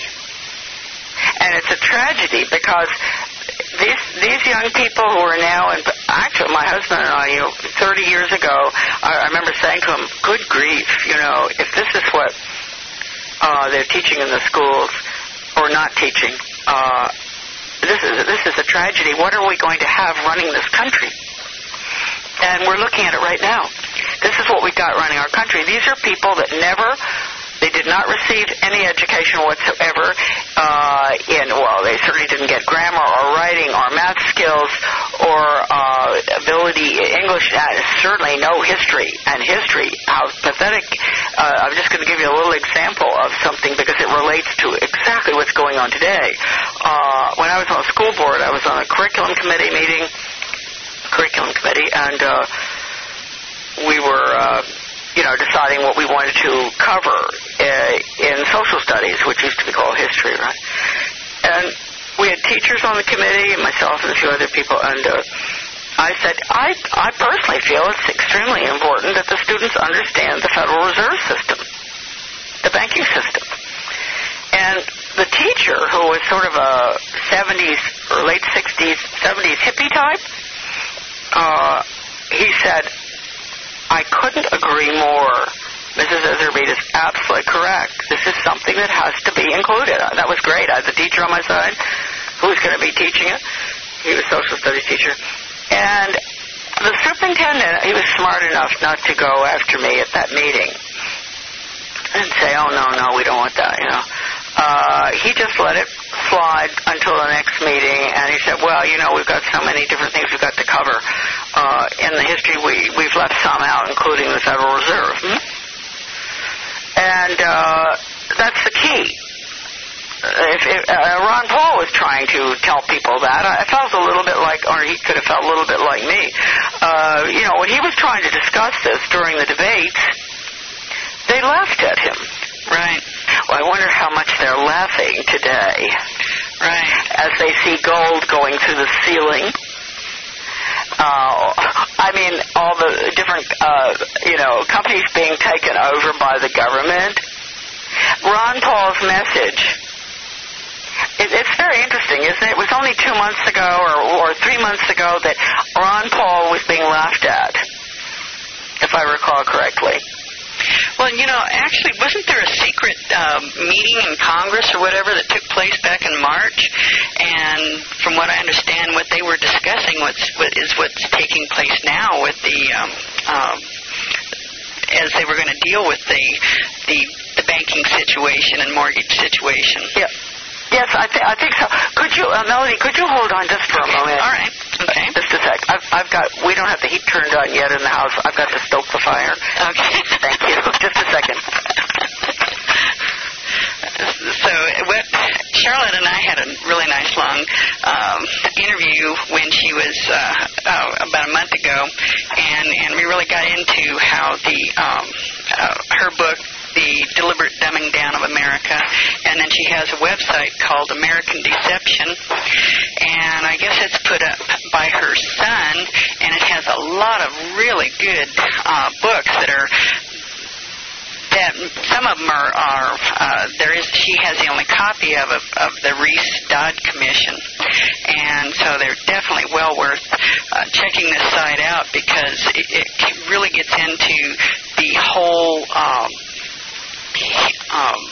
And it's a tragedy because these these young people who are now, and actually my husband and I, you know, thirty years ago, I, I remember saying to him, good grief, you know, if this is what uh, they're teaching in the schools, or not teaching, uh, This is this is a tragedy. What are we going to have running this country? And we're looking at it right now. This is what we've got running our country. These are people that never, they did not receive any education whatsoever uh, in, well, they certainly didn't get grammar or writing or math skills or uh, ability, English, uh, certainly no history. And history, how pathetic. Uh, I'm just going to give you a little example of something because it relates to exactly what's going on today. Uh, when I was on the school board, I was on a curriculum committee meeting, curriculum committee, and uh, we were, uh, you know, deciding what we wanted to cover uh, in social studies, which used to be called history, right? And we had teachers on the committee, and myself and a few other people, and uh, I said, I, I personally feel it's extremely important that the students understand the Federal Reserve System, the banking system. And the teacher, who was sort of a seventies or late sixties, seventies hippie type, uh, he said, I couldn't agree more. Missus Iserbyt is absolutely correct. This is something that has to be included. That was great. I had the teacher on my side who was going to be teaching it. He was a social studies teacher. And the superintendent, he was smart enough not to go after me at that meeting and say, oh, no, no, we don't want that, you know. Uh, he just let it slide until the next meeting, and he said, well, you know, we've got so many different things we've got to cover. Uh, in the history, we, we've left some out, including the Federal Reserve. Hmm? And uh, that's the key. If, if uh, Ron Paul was trying to tell people that, I felt a little bit like, or he could have felt a little bit like me. Uh, you know, when he was trying to discuss this during the debates, they laughed at him. Right. Well, I wonder how much they're laughing today. Right. As they see gold going through the ceiling. Uh, I mean, all the different, uh, you know, companies being taken over by the government. Ron Paul's message, it, it's very interesting, isn't it? It was only two months ago or, or three months ago that Ron Paul was being laughed at, if I recall correctly. Well, you know, actually, wasn't there a secret um, meeting in Congress or whatever that took place back in March? And from what I understand, what they were discussing what's, what is what's taking place now with the, um, um, as they were going to deal with the, the the banking situation and mortgage situation. Yeah. Yes, I, th- I think so. Could you, uh, Melody, could you hold on just for a moment? All right. Okay. Just a sec. I've, I've got, we don't have the heat turned on yet in the house. I've got to stoke the fire. Okay. Thank you. Just a second. So what Charlotte and I had a really nice long um, interview when she was uh, uh, about a month ago, and, and we really got into how the um, uh, her book, The Deliberate Dumbing Down of America, and then she has a website called American Deception, and I guess it's put up by her son, and it has a lot of really good uh, books that are that some of them are, are uh, there is she has the only copy of of, of the Reese-Dodd Commission, and so they're definitely well worth uh, checking this site out, because it, it really gets into the whole um, um,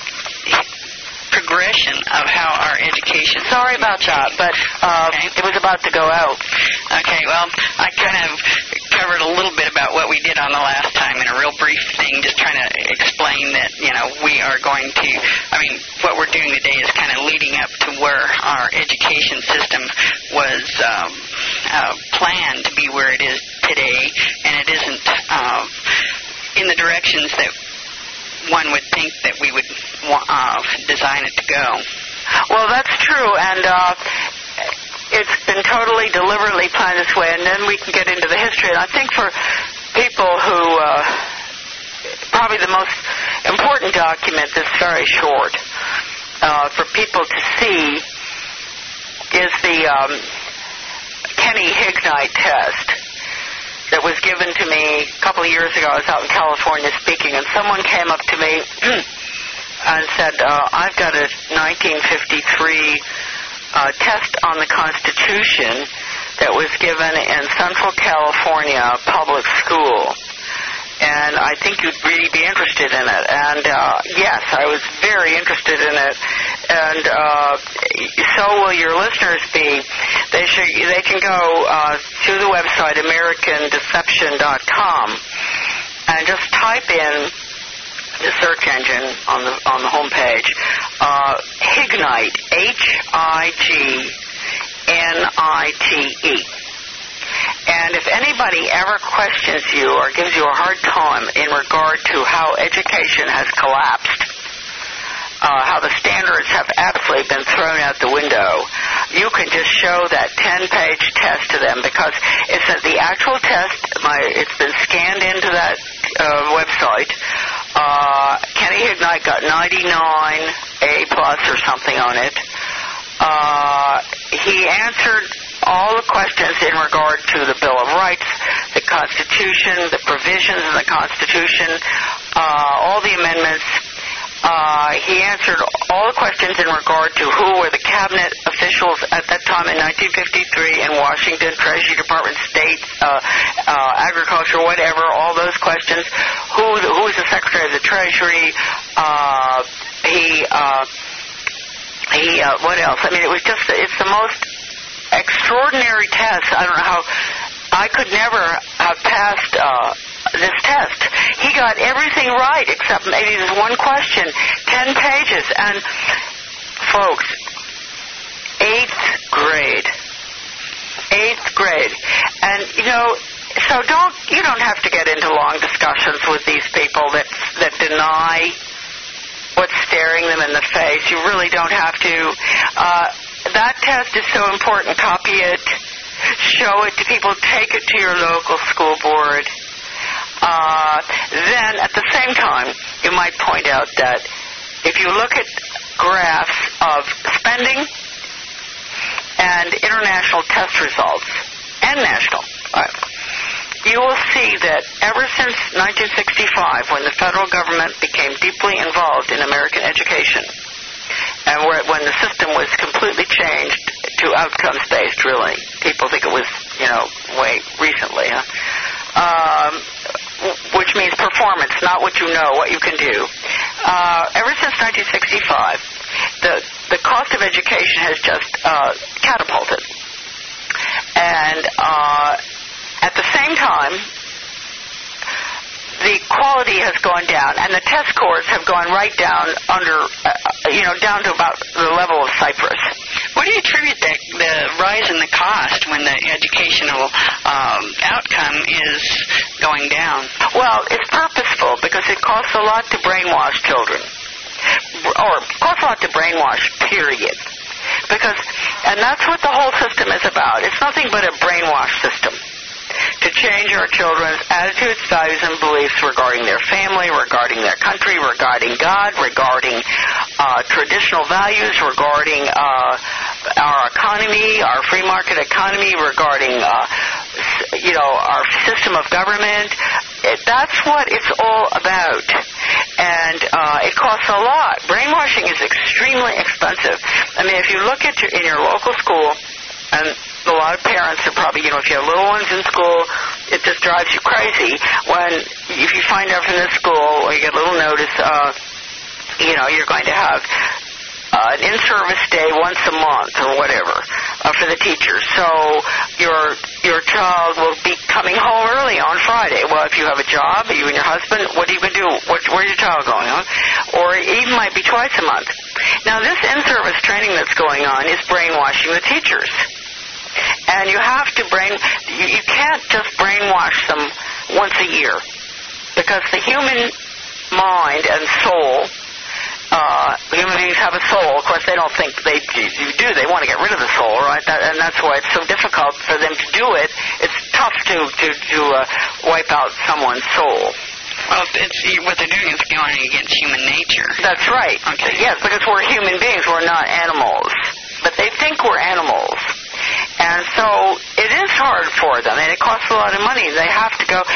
progression of how our education. Sorry about that, but uh, okay. It was about to go out. Okay, well, I kind of covered a little bit about what we did on the last time in a real brief thing, just trying to explain that, you know, we are going to, I mean, what we're doing today is kind of leading up to where our education system was um, uh, planned to be where it is today, and it isn't uh, in the directions that one would think that we would uh, design it to go. Well, that's true, and uh, it's been totally deliberately planned this way, and then we can get into the history. And I think for people who, uh, probably the most important document that's very short uh, for people to see is the um, Kenny Hignite test that was given to me a couple of years ago. I was out in California speaking, and someone came up to me and said, uh, I've got a nineteen fifty-three uh, test on the Constitution that was given in Central California public school, and I think you'd really be interested in it. And uh, yes, I was very interested in it, and uh, so will your listeners be. They should, they can go uh, to the website American Deception dot com and just type in the search engine on the on the home page, uh, Hignite, H I G N I T E. And if anybody ever questions you or gives you a hard time in regard to how education has collapsed, uh, how the standards have absolutely been thrown out the window, you can just show that ten-page test to them, because it's a, the actual test. My, it's been scanned into that uh, website. Uh, Kenny Hignite got ninety-nine A plus or something on it. Uh, he answered all the questions in regard to the Bill of Rights, the Constitution, the provisions in the Constitution, uh, all the amendments. Uh, he answered all the questions in regard to who were the cabinet officials at that time in nineteen fifty-three in Washington, Treasury Department, State, uh, uh, Agriculture, whatever, all those questions. Who, who was the Secretary of the Treasury? Uh, he, uh, he, uh, what else? I mean, it was just, it's the most extraordinary test. I don't know how, I could never have passed, uh, this test. He got everything right except maybe this one question. Ten pages. And, folks, eighth grade. Eighth grade. And, you know, so don't, you don't have to get into long discussions with these people that, that deny what's staring them in the face. You really don't have to. Uh, that test is so important. Copy it. Show it to people. Take it to your local school board. Uh, then, at the same time, you might point out that if you look at graphs of spending and international test results, and national, uh, you will see that ever since nineteen sixty-five, when the federal government became deeply involved in American education, and where, when the system was completely changed to outcomes-based, really. People think it was, you know, way recently, huh? Um, which means performance, not what you know, what you can do. Uh, ever since nineteen sixty-five, the the cost of education has just uh, catapulted. And uh, at the same time, the quality has gone down, and the test scores have gone right down under, uh, you know, down to about the level of Cyprus. What do you attribute that, the rise in the cost when the educational um, outcome is going down? Well, it's purposeful because it costs a lot to brainwash children. or it costs a lot to brainwash, period. Because, and that's what the whole system is about. It's nothing but a brainwash system to change our children's attitudes, values, and beliefs regarding their family, regarding their country, regarding God, regarding uh, traditional values, regarding uh, our economy, our free market economy, regarding, uh, you know, our system of government. It, that's what it's all about. And uh, it costs a lot. Brainwashing is extremely expensive. I mean, if you look at your, in your local school, and a lot of parents are probably, you know, if you have little ones in school, it just drives you crazy when, if you find out from this school, or you get a little notice, uh, you know, you're going to have uh, an in-service day once a month or whatever uh, for the teachers. So your your child will be coming home early on Friday. Well, if you have a job, you and your husband, what are you going to do? What, where's your child going on? Or it even might be twice a month. Now, this in-service training that's going on is brainwashing the teachers. And you have to brain, you, you can't just brainwash them once a year. Because the human mind and soul, uh, human beings have a soul. Of course, they don't think they you do. They want to get rid of the soul, right? That, and that's why it's so difficult for them to do it. It's tough to, to, to uh, wipe out someone's soul. Well, it's, what they're doing is going against human nature. That's right. Okay. Yes, because we're human beings. We're not animals. But they think we're animals. And so it is hard for them, and it costs a lot of money. They have to go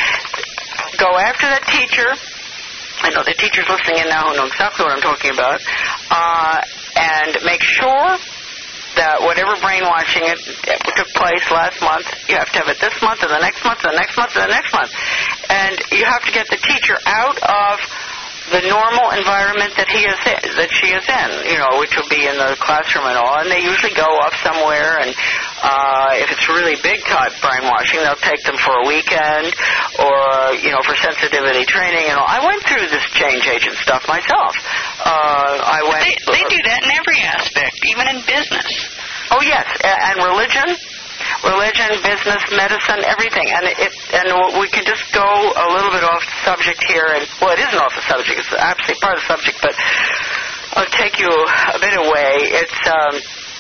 go after that teacher. I know the teachers listening in now who know exactly what I'm talking about, uh, and make sure that whatever brainwashing it, it took place last month, you have to have it this month, and the next month, and the next month, and the next month. And you have to get the teacher out of the normal environment that he is in, that she is in, you know, which will be in the classroom and all, and they usually go off somewhere, and uh, if it's really big type brainwashing, they'll take them for a weekend, or, you know, for sensitivity training and all. I went through this change agent stuff myself. Uh, I went... They, they do that in every aspect, even in business. Oh, yes, and religion. Religion, business, medicine, everything. And it, and we can just go a little bit off the subject here. And well, it isn't off the subject. It's absolutely part of the subject, but I'll take you a bit away. It's um,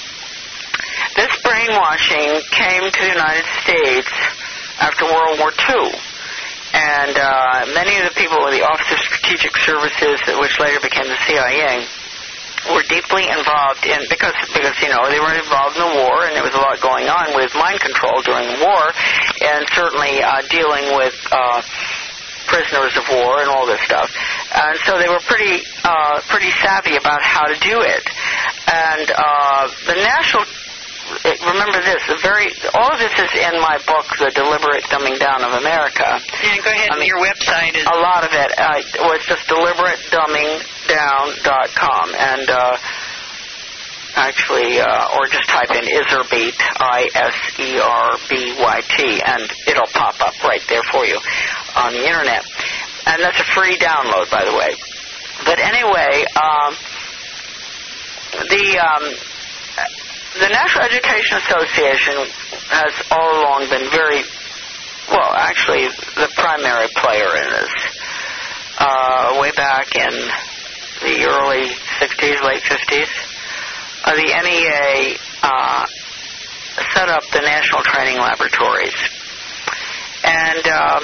this brainwashing came to the United States after World War Two. And uh, many of the people in the Office of Strategic Services, which later became the C I A, were deeply involved in, because, because, you know, they were involved in the war, and there was a lot going on with mind control during the war, and certainly uh, dealing with uh, prisoners of war and all this stuff. And so they were pretty, uh, pretty savvy about how to do it. And uh, the national... Remember this, the very all of this is in my book, The Deliberate Dumbing Down of America. Yeah, go ahead. I mean, your website is... A lot of it uh, was just deliberate dumbing down dot com. And uh, actually, uh, or just type in Iserbyt, I S E R B Y T, and it'll pop up right there for you on the Internet. And that's a free download, by the way. But anyway, um, the... Um, The National Education Association has all along been very, well, actually the primary player in this. Uh, way back in the early sixties, late fifties, uh, the N E A uh, set up the National Training Laboratories. And um,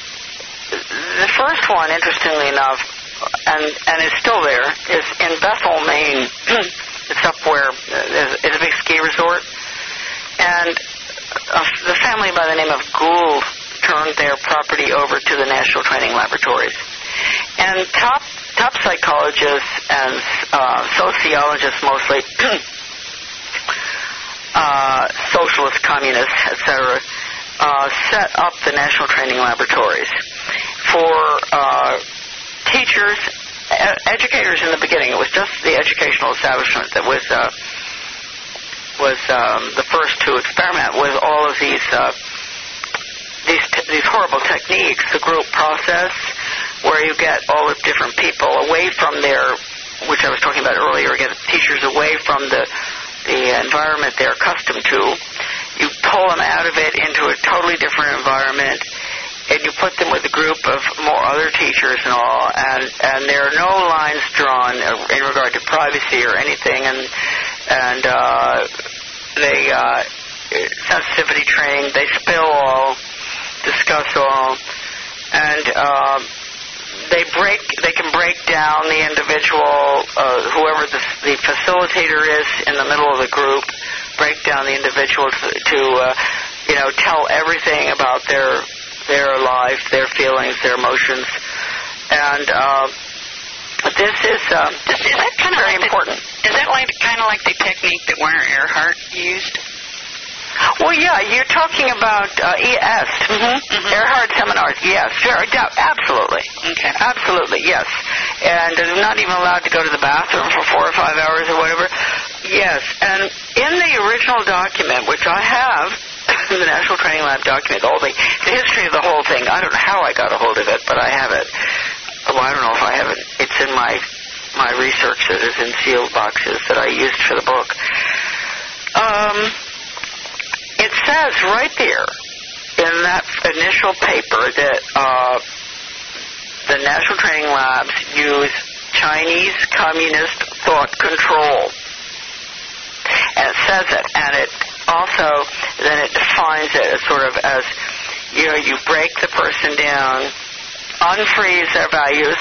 the first one, interestingly enough, and, and is still there, is in Bethel, Maine. It's up where it's a big ski resort. And uh, the family by the name of Gould turned their property over to the National Training Laboratories. And top top psychologists and uh, sociologists mostly, uh, socialists, communists, et cetera, uh, set up the National Training Laboratories for uh, teachers, educators in the beginning. It was just the educational establishment that was uh, was um, the first to experiment with all of these uh, these t- these horrible techniques. The group process, where you get all the different people away from their, which I was talking about earlier, get teachers away from the the environment they're accustomed to. You pull them out of it into a totally different environment. and you put them with a group of more other teachers and all, and, and there are no lines drawn in regard to privacy or anything, and and uh, they uh, sensitivity training, they spill all, discuss all, and uh, they break. They can break down the individual, uh, whoever the, the facilitator is in the middle of the group, break down the individual to, to uh, you know, tell everything about their their life, their feelings, their emotions, and uh, this is uh, is, is that kind of very like important. The, is that like kind of like the technique that Werner Erhard used? Well, yeah, you're talking about uh, E S, mm-hmm. Mm-hmm. Erhard seminars, yes, sure, yeah, absolutely. Okay. Absolutely, yes. And I'm not even allowed to go to the bathroom for four or five hours or whatever. Yes, and in the original document, which I have, the National Training Lab document, all the, the history of the whole thing, I don't know how I got a hold of it, but I have it. Well, I don't know if I have it. It's in my, my research that is in sealed boxes that I used for the book. Um... It says right there in that initial paper that uh, the National Training Labs use Chinese Communist thought control. And it says it, and it also, then it defines it as sort of as, you know, you break the person down, unfreeze their values,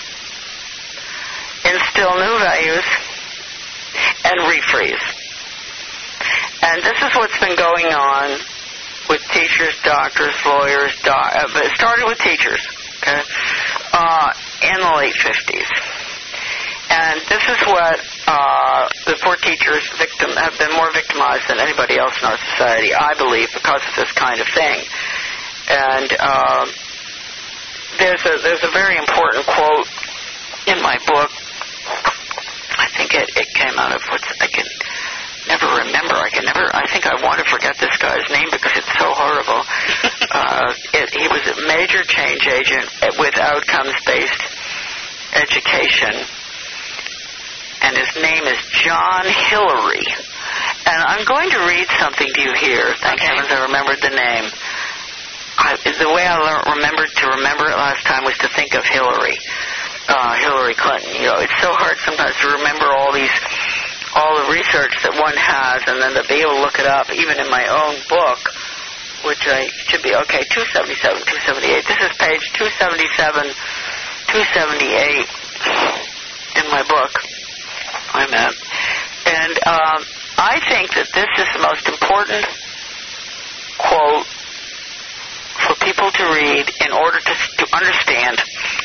instill new values, and refreeze. And this is what's been going on with teachers, doctors, lawyers, doc, uh, but it started with teachers, okay, uh, in the late fifties. And this is what uh, the poor teachers victim have been more victimized than anybody else in our society, I believe, because of this kind of thing. And uh, there's a there's a very important quote in my book. I think it, it came out of what's I can. Never remember. I can never. I think I want to forget this guy's name because it's so horrible. uh, it, he was a major change agent with outcomes-based education, and his name is John Hillary. And I'm going to read something to you here. Thank okay. heavens I remembered the name. I, the way I learned, remembered to remember it last time was to think of Hillary, uh, Hillary Clinton. You know, it's so hard sometimes to remember all these. all the research that one has, and then to be able to look it up, even in my own book, which I should be, okay, two seventy-seven, two seventy-eight. This is page two seventy-seven, two seventy-eight in my book I'm at. And um, I think that this is the most important quote for people to read in order to, to understand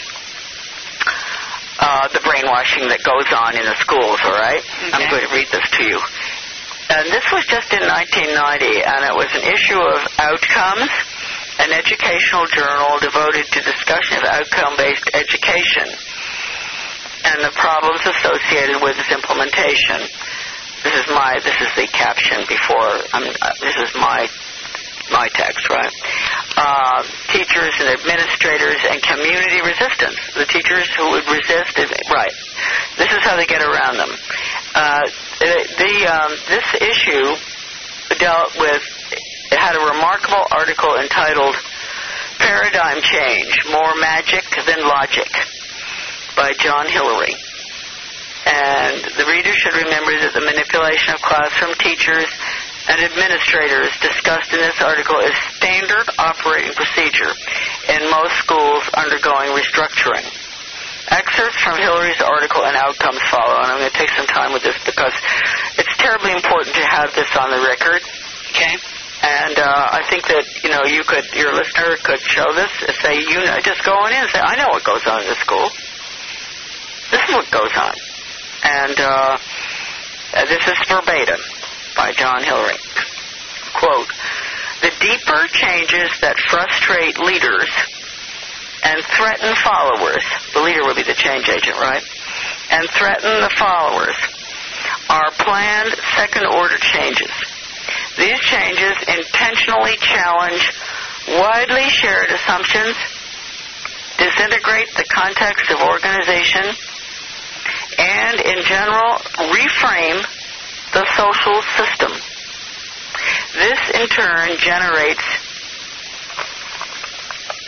Uh, the brainwashing that goes on in the schools, all right? Okay. I'm going to read this to you. And this was just in nineteen ninety, and it was an issue of Outcomes, an educational journal devoted to discussion of outcome-based education and the problems associated with its implementation. This is my, this is the caption before, I mean, uh, this is my my text, right? Uh, teachers and administrators and community resistance. The teachers who would resist, it, right. This is how they get around them. Uh, the, the um, this issue dealt with, it had a remarkable article entitled Paradigm Change, More Magic Than Logic by John Hillary. And the reader should remember that the manipulation of classroom teachers and administrators discussed in this article is standard operating procedure in most schools undergoing restructuring. Excerpts from Hillary's article and outcomes follow, and I'm going to take some time with this because it's terribly important to have this on the record. Okay. And uh, I think that, you know, you could, your listener could show this, say, you know, just go on in and say, I know what goes on in this school. This is what goes on. And uh, this is verbatim by John Hillary. Quote, the deeper changes that frustrate leaders and threaten followers, the leader will be the change agent, right? And threaten the followers are planned second-order changes. These changes intentionally challenge widely shared assumptions, disintegrate the context of organization, and, in general, reframe the social system. This, in turn, generates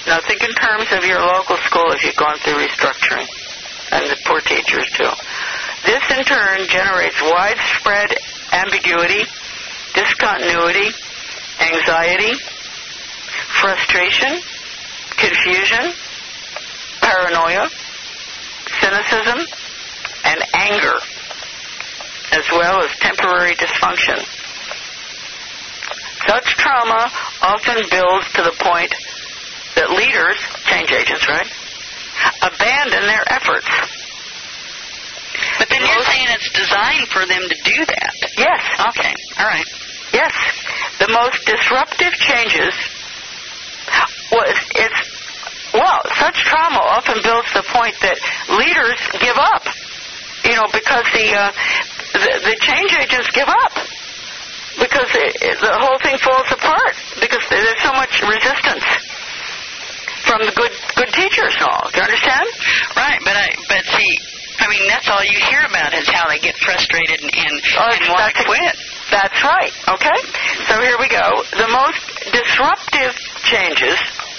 Now think in terms of your local school if you've gone through restructuring, and the poor teachers too. This in turn generates widespread ambiguity, discontinuity, anxiety, frustration, confusion, paranoia, cynicism, and anger, as well as temporary dysfunction. Such trauma often builds to the point that leaders, change agents, right, abandon their efforts. But then you're saying it's designed for them to do that. Yes. Okay. All right. Yes. The most disruptive changes, well, it's, it's well, such trauma often builds to the point that leaders give up, you know, because the, uh, the, the change agents give up. Because it, it, the whole thing falls apart because there's so much resistance from the good good teachers and all. Do you understand? Right, but I but see, I mean that's all you hear about is how they get frustrated and, and, oh, and want to quit. That's right. Okay. So here we go. The most disruptive changes,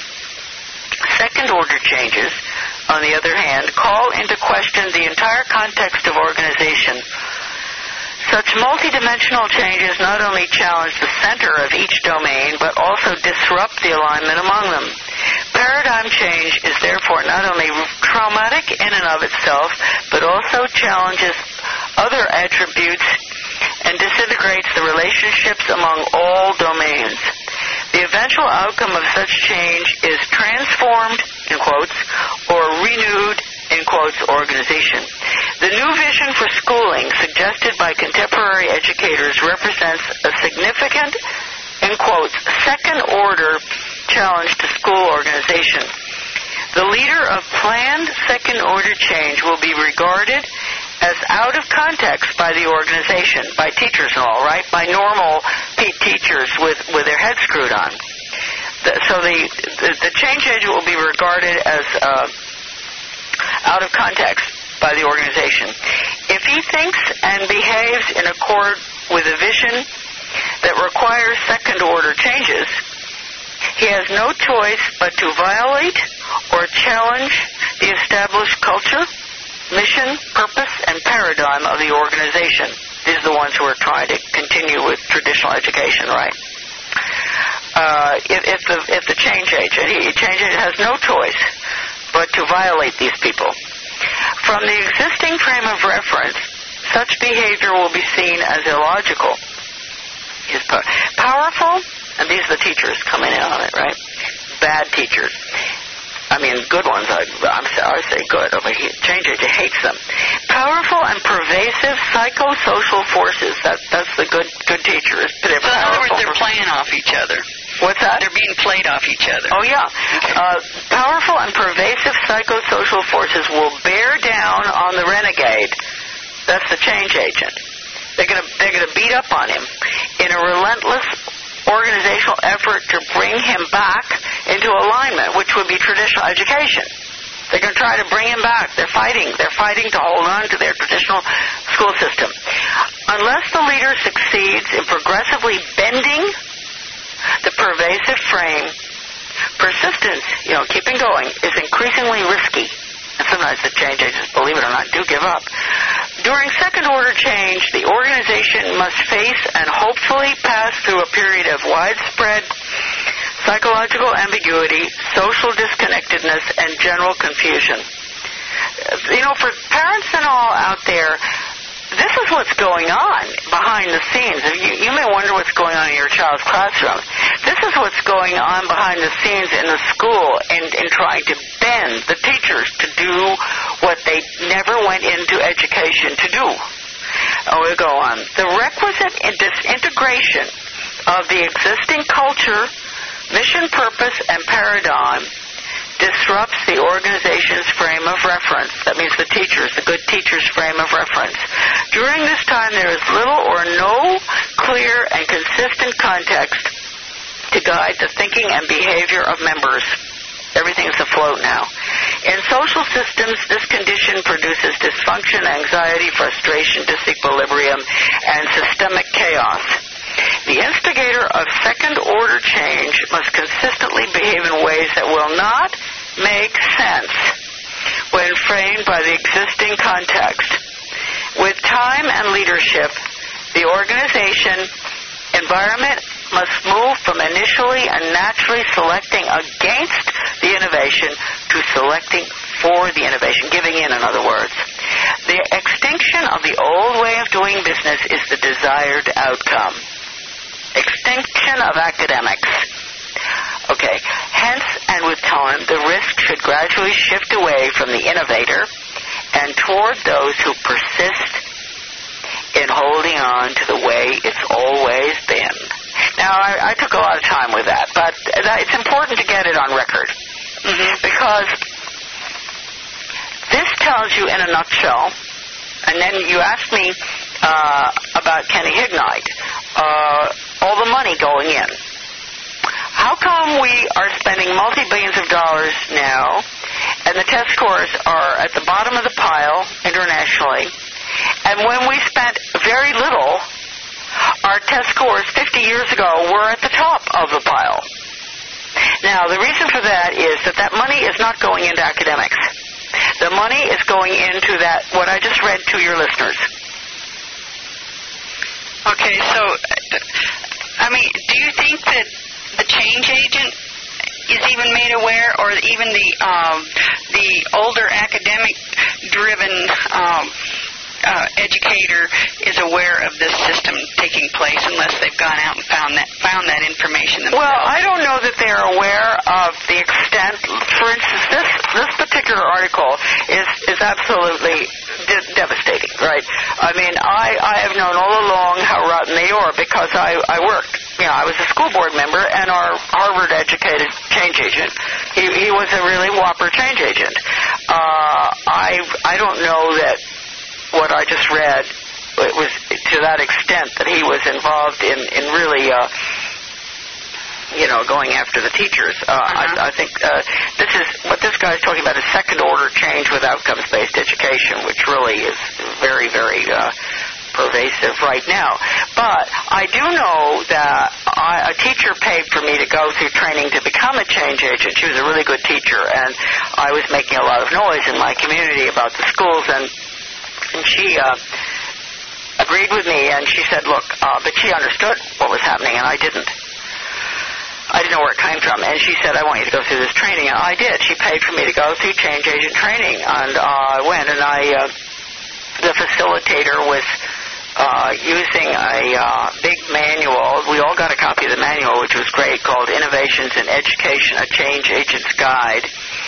second order changes, on the other hand, call into question the entire context of organization. Such multidimensional changes not only challenge the center of each domain, but also disrupt the alignment among them. Paradigm change is therefore not only traumatic in and of itself, but also challenges other attributes and disintegrates the relationships among all domains. The eventual outcome of such change is transformed, in quotes, or renewed, in quotes, organization. The new vision for schooling suggested by contemporary educators represents a significant, in quotes, second-order challenge to school organization. The leader of planned second-order change will be regarded as out of context by the organization, by teachers and all, right? By normal pe- teachers with, with their heads screwed on. The, so the, the, the change agent will be regarded as uh, out of context by the organization. If he thinks and behaves in accord with a vision that requires second-order changes, he has no choice but to violate or challenge the established culture, mission, purpose, and paradigm of the organization. These are the ones who are trying to continue with traditional education, right? Uh, if, if the if the change agent, he change agent has no choice but to violate these people. From the existing frame of reference, such behavior will be seen as illogical. Is powerful, and these are the teachers coming in on it, right? Bad teachers. I mean, good ones, I, I'm, I say good. I mean, change agent hates them. Powerful and pervasive psychosocial forces. That, that's the good good teachers. They're so in other words, they're playing off each other. What's that? They're being played off each other. Oh, yeah. Okay. Uh, powerful and pervasive psychosocial forces will bear down on the renegade. That's the change agent. They're going to they're going to beat up on him in a relentless organizational effort to bring him back into alignment, which would be traditional education. They're going to try to bring him back. They're fighting. They're fighting to hold on to their traditional school system. Unless the leader succeeds in progressively bending the pervasive frame, persistence, you know, keeping going, is increasingly risky. And sometimes the change agents, believe it or not, do give up. During second-order change, the organization must face and hopefully pass through a period of widespread psychological ambiguity, social disconnectedness, and general confusion. You know, for parents and all out there, this is what's going on behind the scenes. You, you may wonder what's going on in your child's classroom. This is what's going on behind the scenes in the school in, in trying to bend the teachers to do what they never went into education to do. Oh, we'll go on. The requisite disintegration of the existing culture, mission, purpose, and paradigm disrupts the organization's frame of reference. That means the teachers, the good teachers' frame of reference. During this time, there is little or no clear and consistent context to guide the thinking and behavior of members. Everything's afloat now. In social systems, this condition produces dysfunction, anxiety, frustration, disequilibrium, and systemic chaos. The instigator of second-order change must consistently behave in ways that will not make sense when framed by the existing context. With time and leadership, the organization environment must move from initially and naturally selecting against the innovation to selecting for the innovation, giving in, in other words. The extinction of the old way of doing business is the desired outcome. Extinction of academics. Okay, hence and with time, the risk should gradually shift away from the innovator and toward those who persist in holding on to the way it's always been. Now, I, I took a lot of time with that, but that, it's important to get it on record. Mm-hmm. Because this tells you in a nutshell, and then you asked me uh, about Kenny Hignite, uh, all the money going in. How come we are spending multi-billions of dollars now, and the test scores are at the bottom of the pile internationally, and when we spent very little, our test scores fifty years ago were at the top of the pile? Now, the reason for that is that that money is not going into academics. The money is going into that, what I just read to your listeners. Okay, so, I mean, do you think that the change agent is even made aware, or even the um, the older academic-driven um, uh, educator is aware of this system taking place, unless they've gone out and found that found that information themselves? Well, I don't know that they're aware of the extent. For instance, this this particular article is is absolutely de- devastating, right? I mean, I I have known all along how rotten they are because I I worked. You know, I was a school board member, and our Harvard-educated change agent, he, he was a really whopper change agent. Uh, I I don't know that what I just read, it was to that extent that he was involved in, in really, uh, you know, going after the teachers. Uh, uh-huh. I, I think uh, this is, what this guy is talking about is second-order change with outcomes-based education, which really is very, very uh, pervasive right now. But I do know that I, a teacher paid for me to go through training to become a change agent. She was a really good teacher, and I was making a lot of noise in my community about the schools, and And she uh, agreed with me, and she said, look, uh, but she understood what was happening, and I didn't. I didn't know where it came from. And she said, I want you to go through this training. And I did. She paid for me to go through change agent training. And uh, I went, and I, uh, the facilitator was uh, using a uh, big manual. We all got a copy of the manual, which was great, called Innovations in Education, A Change Agent's Guide.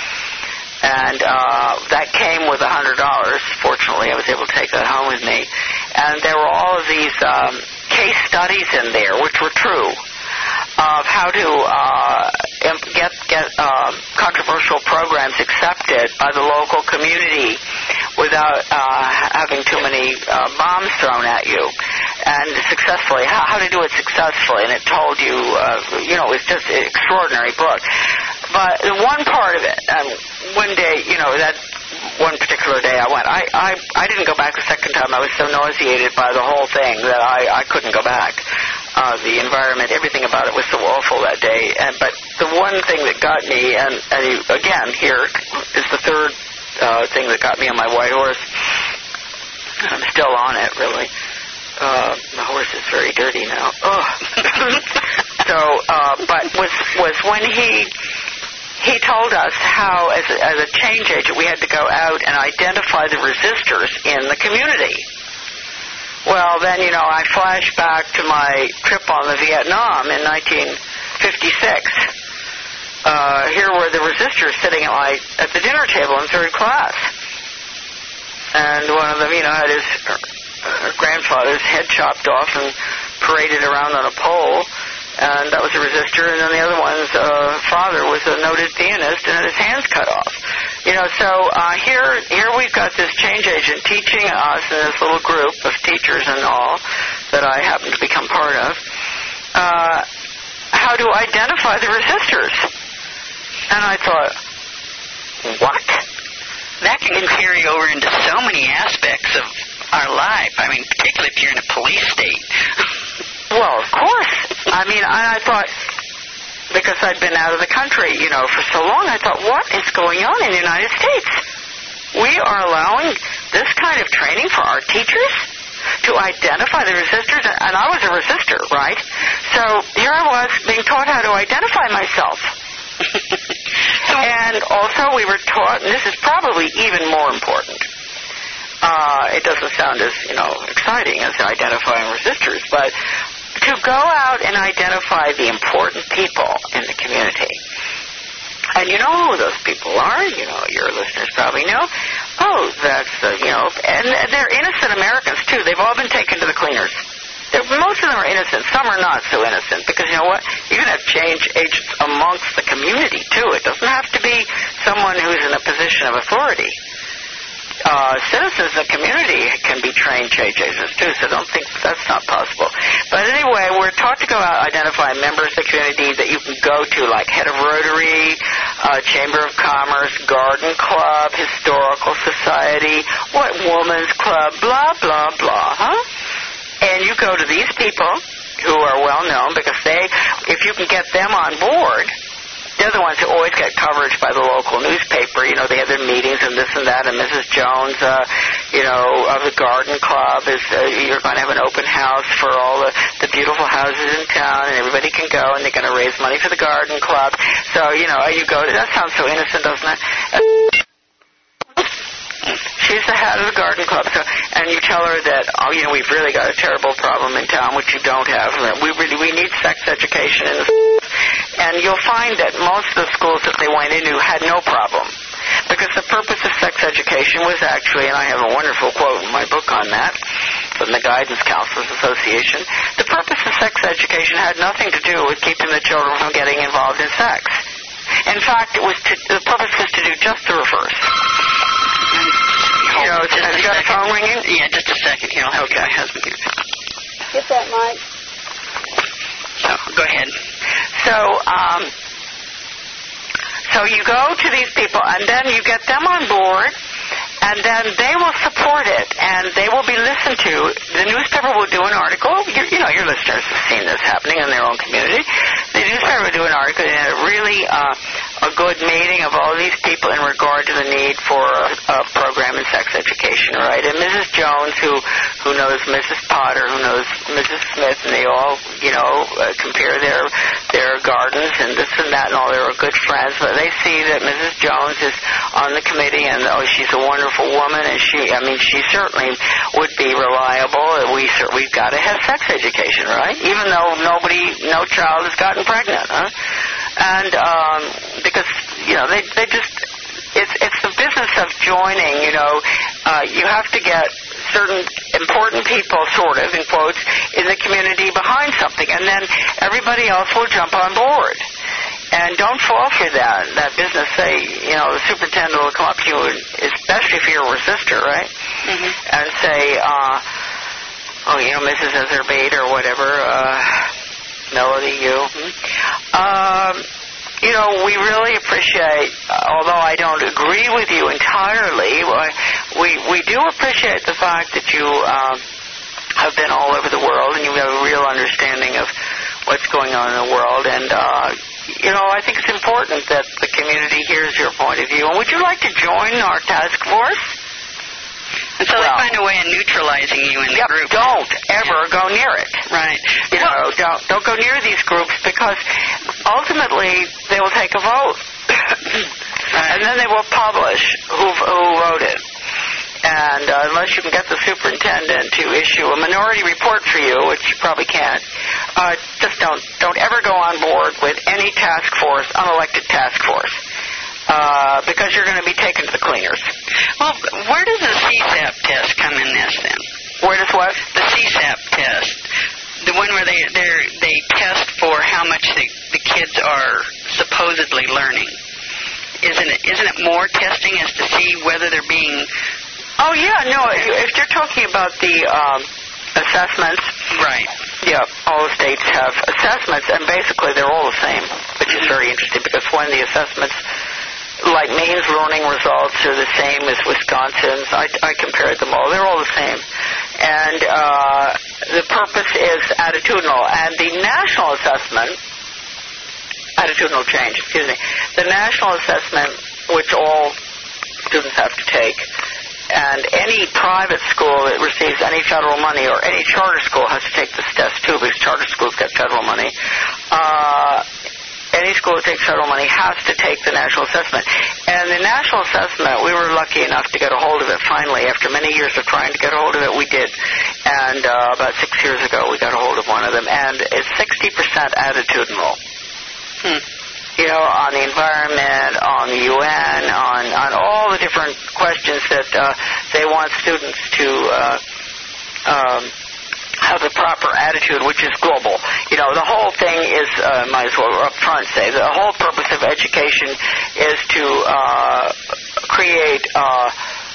And uh, that came with one hundred dollars. Fortunately, I was able to take that home with me. And there were all of these um, case studies in there, which were true, of how to uh, get get uh, controversial programs accepted by the local community without uh, having too many uh, bombs thrown at you, and successfully, how, how to do it successfully. And it told you, uh, you know, it was just an extraordinary book. But one part of it, um, one day, you know, that one particular day I went, I, I, I didn't go back the second time. I was so nauseated by the whole thing that I, I couldn't go back. Uh, the environment, everything about it was so awful that day. And but the one thing that got me, and, and again, here is the third uh, thing that got me on my white horse. I'm still on it, really. Uh, the horse is very dirty now. Oh. so, uh, but was was when he he told us how, as a, as a change agent, we had to go out and identify the resistors in the community. Well, then, you know, I flash back to my trip on the Vietnam in nineteen fifty-six. Uh, here were the resistors sitting at, my, at the dinner table in third class. And one of them, you know, had his uh, grandfather's head chopped off and paraded around on a pole. And that was a resistor. And then the other one's uh, father was a noted pianist and had his hands cut off. You know, so uh, here here we've got this change agent teaching us in this little group of teachers and all that I happen to become part of, uh, how to identify the resistors. And I thought, what? That can carry over into so many aspects of our life. I mean, particularly if you're in a police state. Well, of course. I mean, I, I thought, because I'd been out of the country, you know, for so long, I thought, what is going on in the United States? We are allowing this kind of training for our teachers to identify the resistors, and I was a resistor, right? So here I was being taught how to identify myself. And also we were taught, and this is probably even more important, uh, it doesn't sound as, you know, exciting as identifying resistors, but to go out and identify the important people in the community. And you know who those people are. You know, your listeners probably know. Oh, that's, uh, you know, and they're innocent Americans, too. They've all been taken to the cleaners. They're, most of them are innocent. Some are not so innocent because, you know what, you can have change agents amongst the community, too. It doesn't have to be someone who's in a position of authority. Uh, citizens in the community can be trained change agents, too, so don't think that's not possible. But anyway, we're taught to go out and identify members of the community that you can go to, like Head of Rotary, uh, Chamber of Commerce, Garden Club, Historical Society, What Woman's Club, blah, blah, blah, huh? And you go to these people who are well-known because they, if you can get them on board, they're the ones who always get coverage by the local newspaper. You know, they have their meetings and this and that. And Missus Jones, uh, you know, of the Garden Club is, uh, you're going to have an open house for all the, the beautiful houses in town, and everybody can go, and they're going to raise money for the Garden Club. So, you know, you go to, that sounds so innocent, doesn't it? Uh, She's the head of the Garden Club, so, and you tell her that, oh, you know, we've really got a terrible problem in town, which you don't have. We really we need sex education in the schools. And you'll find that most of the schools that they went into had no problem, because the purpose of sex education was actually, and I have a wonderful quote in my book on that, from the Guidance Counselors Association, the purpose of sex education had nothing to do with keeping the children from getting involved in sex. In fact, it was to, the purpose was to do just the reverse. You know, just has a you got a second. phone ringing? Yeah, just a second here. I'll have Okay. my husband here. Get that, Mike. So, go ahead. So, um, so you go to these people, and then you get them on board, and then they will support it, and they will be listened to. The newspaper will do an article. You, you know, your listeners have seen this happening in their own community. The newspaper will do an article, and a really uh, a good meeting of all these people in regard to the need for a, a program in sex education, right? And Missus Jones, who who knows Missus Potter, who knows Missus Smith, and they all, you know, uh, compare their their gardens and this and that, and all. They were good friends, but they see that Missus Jones is on the committee, and oh, she's a wonderful woman, and she, I mean, she certainly would be reliable. And we we've got to have sex education, right? Even though nobody, no child has gotten pregnant, huh? And um, because you know they they just it's it's the business of joining. You know, uh, you have to get certain important people, sort of in quotes, in the community behind something, and then everybody else will jump on board. And don't fall for that, that business. Say, you know, the superintendent will come up to you, especially if you're a resistor, right? Mm-hmm. And say, uh, oh, you know, Missus Ezerbate or whatever, uh, Melody, you. Um, you know, we really appreciate, although I don't agree with you entirely, we, we do appreciate the fact that you um, have been all over the world and you have a real understanding of what's going on in the world. And, uh, you know, I think it's important that the community hears your point of view. And would you like to join our task force? And so Well, they find a way of neutralizing you in the Yep, group. don't ever go near it. Right. You know, don't don't go near these groups because ultimately they will take a vote, and then they will publish who who voted. And uh, unless you can get the superintendent to issue a minority report for you, which you probably can't, uh, just don't don't ever go on board with any task force, unelected task force. Uh, because you're going to be taken to the cleaners. Well, where does the C SAP test come in this then? Where does what? The C SAP test, the one where they they they test for how much the the kids are supposedly learning. Isn't it isn't it more testing as to see whether they're being? Oh yeah, no. If you're talking about the um, assessments, Right. yeah, all the states have assessments, and basically they're all the same, which is very interesting because when the assessments, like Maine's learning results are the same as Wisconsin's. I, I compared them all. They're all the same. And uh, the purpose is attitudinal, and the national assessment, attitudinal change, excuse me, the national assessment, which all students have to take, and any private school that receives any federal money, or any charter school has to take this test too, because charter schools get federal money. Uh, any school that takes federal money has to take the national assessment. And the national assessment, we were lucky enough to get a hold of it finally. After many years of trying to get a hold of it, we did. And uh, about six years ago, we got a hold of one of them. And it's sixty percent attitudinal. Hmm. You know, on the environment, on the U N, on, on all the different questions that uh, they want students to uh, um, have the proper attitude, which is global. You know, the whole thing is, uh, might as well up front say, the whole purpose of education is to uh, create uh,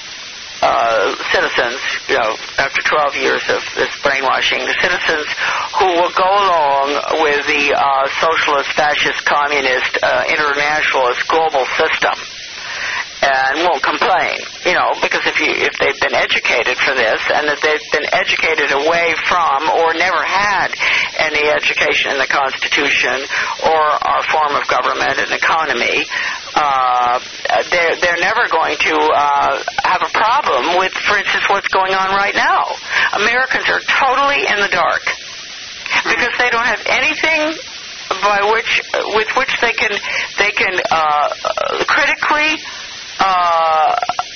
uh, citizens, you know, after twelve years of this brainwashing, the citizens who will go along with the uh, socialist, fascist, communist, uh, internationalist global system and won't complain, you know, because if you if they've been educated for this, and that they've been educated away from or never had any education in the Constitution or our form of government and economy, uh, they're, they're never going to uh, have a problem with, for instance, what's going on right now. Americans are totally in the dark because they don't have anything by which with which they can they can uh, critically Uh,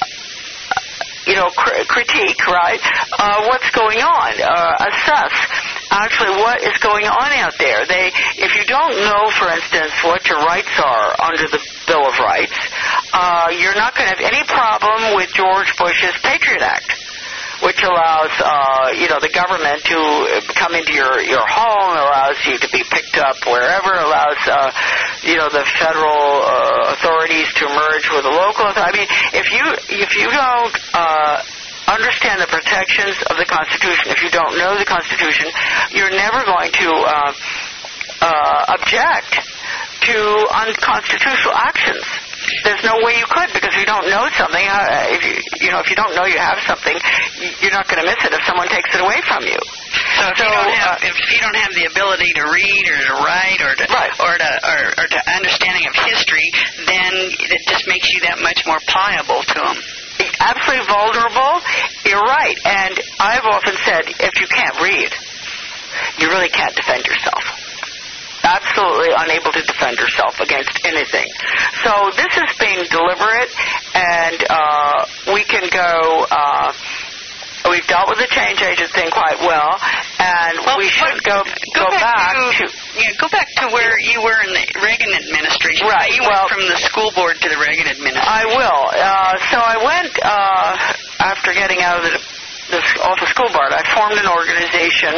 you know, cr- critique, right, uh, what's going on, uh, assess actually what is going on out there. They, if you don't know, for instance, what your rights are under the Bill of Rights, uh, you're not going to have any problem with George Bush's Patriot Act, which allows, uh, you know, the government to come into your, your home, allows you to be picked up wherever, allows, uh, you know, the federal uh, authorities to merge with the local authorities. I mean, if you, if you don't uh, understand the protections of the Constitution, if you don't know the Constitution, you're never going to uh, uh, object to unconstitutional actions. There's no way you could, because if you don't know something, uh, if you, you know, if you don't know you have something, you're not going to miss it if someone takes it away from you. So if so, you don't have uh, if you don't have the ability to read or to write or to right. or to or, or to understanding of history, then it just makes you that much more pliable to them. Absolutely vulnerable. You're right, and I've often said, if you can't read, you really can't defend yourself. Absolutely unable to defend yourself against anything. So this is being deliberate, and uh, we can go, uh, we've dealt with the change agent thing quite well, and well, we should go go, go back, back to, to... Yeah, go back to where you were in the Reagan administration. Right. You well, went from the school board to the Reagan administration. I will. Uh, so I went, uh, after getting out of the, the, off the school board, I formed an organization,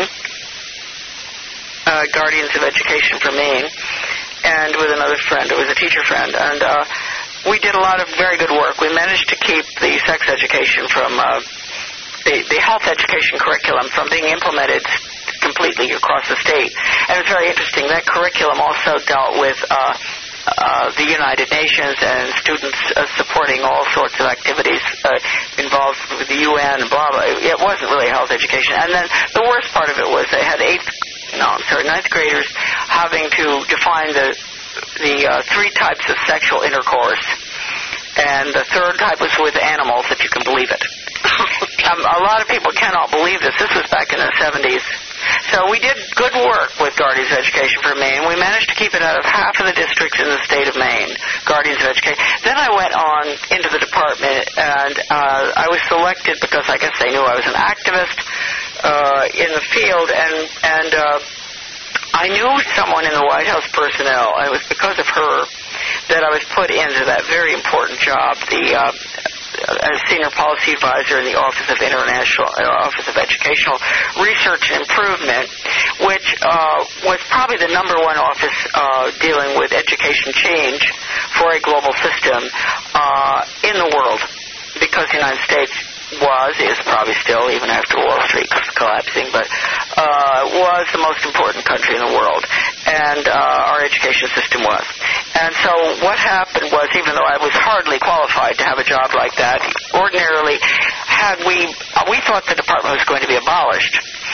Uh, Guardians of Education for Maine, and with another friend, it was a teacher friend, and uh, we did a lot of very good work. We managed to keep the sex education from, uh, the, the health education curriculum from being implemented completely across the state. And it was very interesting. That curriculum also dealt with uh, uh, the United Nations and students uh, supporting all sorts of activities uh, involved with the U N and blah, blah. It wasn't really health education. And then the worst part of it was they had eighth No, I'm sorry, ninth graders having to define the the uh, three types of sexual intercourse, and the third type was with animals, if you can believe it. um, a lot of people cannot believe this. This was back in the seventies. So we did good work with Guardians of Education for Maine. We managed to keep it out of half of the districts in the state of Maine, Guardians of Education. Then I went on into the department, and uh, I was selected because I guess they knew I was an activist uh, in the field, and, and uh, I knew someone in the White House personnel, and it was because of her that I was put into that very important job, the uh, as senior policy advisor in the Office of International uh, Office of Educational Research and Improvement, which uh, was probably the number one office uh, dealing with education change for a global system uh, in the world, because the United States was, is probably still, even after Wall Street collapsing, but uh, was the most important country in the world, and uh, our education system was. And so what happened was, even though I was hardly qualified to have a job like that, ordinarily, had we, uh, we thought the department was going to be abolished.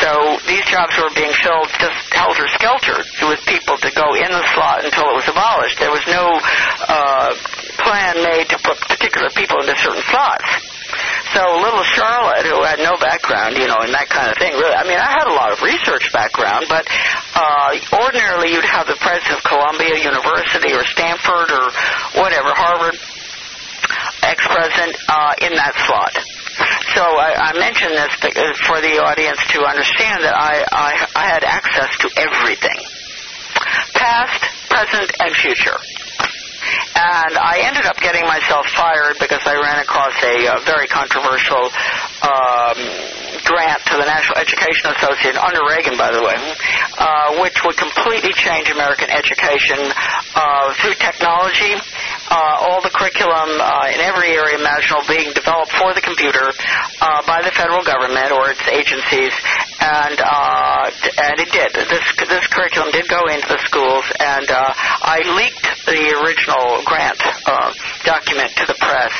so these jobs were being filled just helter-skelter with people to go in the slot until it was abolished. There was no uh, plan made to put particular people into certain slots. So little Charlotte, who had no background, you know, in that kind of thing, really, I mean, I had a lot of research background, but uh, ordinarily you'd have the president of Columbia University or Stanford or whatever, Harvard, ex-president, uh, in that slot. So I, I mention this for the audience to understand that I, I, I had access to everything, past, present, and future. And I ended up getting myself fired because I ran across a uh, very controversial um, grant to the National Education Association, under Reagan, by the way, uh, which would completely change American education uh, through technology, uh, all the curriculum uh, in every area imaginable being developed for the computer uh, by the federal government or its agencies, and uh, and it did. This this curriculum did go into the schools, and uh, I leaked the original grant uh, document to the press,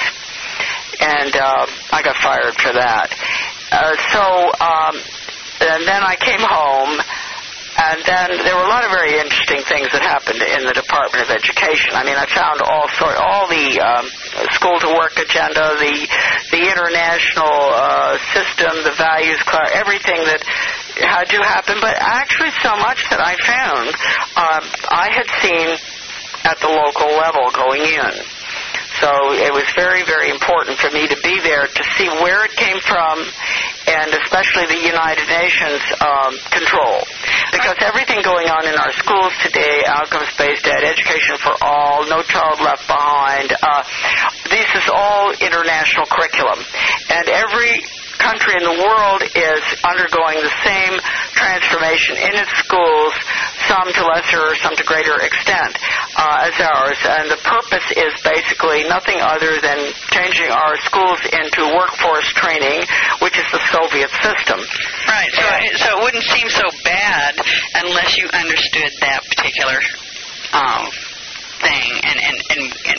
and uh, I got fired for that. Uh, so, um, and then I came home, and then there were a lot of very interesting things that happened in the Department of Education. I mean, I found all sort, all the um, school-to-work agenda, the the international uh, system, the values, everything that had to happen, but actually so much that I found um, I had seen at the local level going in. So it was very, very important for me to be there to see where it came from, and especially the United Nations um, control. Because everything going on in our schools today, outcomes-based ed, education for all, no child left behind, uh, this is all international curriculum. And every country in the world is undergoing the same transformation in its schools, some to lesser, some to greater extent uh, as ours. And the purpose is basically nothing other than changing our schools into workforce training, which is the Soviet system. Right. So, and, so it wouldn't seem so bad unless you understood that particular um, thing. And, and, and, and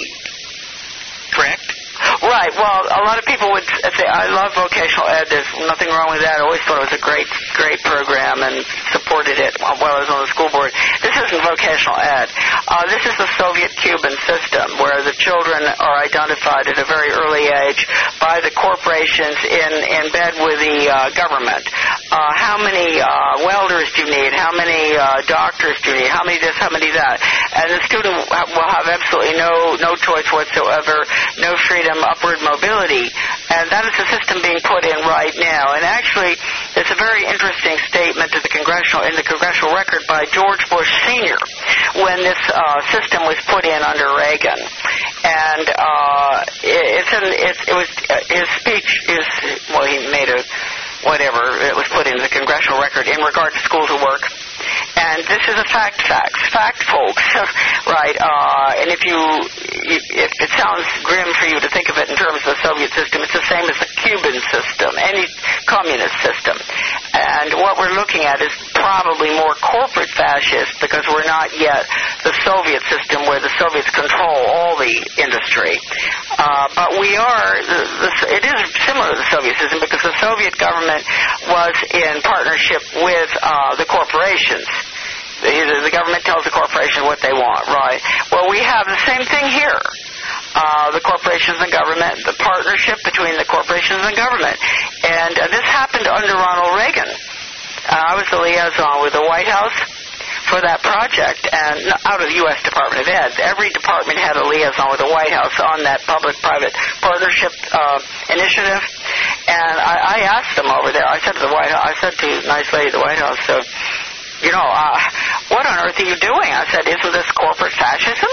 correct? Right. Well, a lot of people would say, I love vocational ed. There's nothing wrong with that. I always thought it was a great, great program and supported it while I was on the school board. This isn't vocational ed. Uh, this is the Soviet-Cuban system where the children are identified at a very early age by the corporations in, in bed with the uh, government. Uh, how many uh, welders do you need? How many uh, doctors do you need? How many this, how many that? And the student will have absolutely no, no choice whatsoever, no freedom, upward mobility, and that is the system being put in right now. And actually, there's a very interesting statement to the congressional in the congressional record by George Bush Senior when this uh, system was put in under Reagan. And uh, it, it's in, it, it was uh, his speech is well, he made a whatever it was put in the congressional record in regard to school to work. And this is a fact, facts, fact, folks, right? Uh, and if you, if it sounds grim for you to think of it in terms of the Soviet system, it's the same as the Cuban system, any communist system. And what we're looking at is probably more corporate fascist because we're not yet the Soviet system where the Soviets control all the industry. Uh, but we are, the, the, it is similar to the Soviet system because the Soviet government was in partnership with uh, the corporations. The, the government tells the corporation what they want, right? Well, we have the same thing here. Uh, the corporations and government, the partnership between the corporations and government. And uh, this happened under Ronald Reagan. Uh, I was the liaison with the White House for that project, and out of the U S Department of Ed. Every department had a liaison with the White House on that public-private partnership uh, initiative. And I, I asked them over there, I said to the White House, I said to the nice lady at the White House, so, you know, uh, what on earth are you doing? I said, isn't this corporate fascism?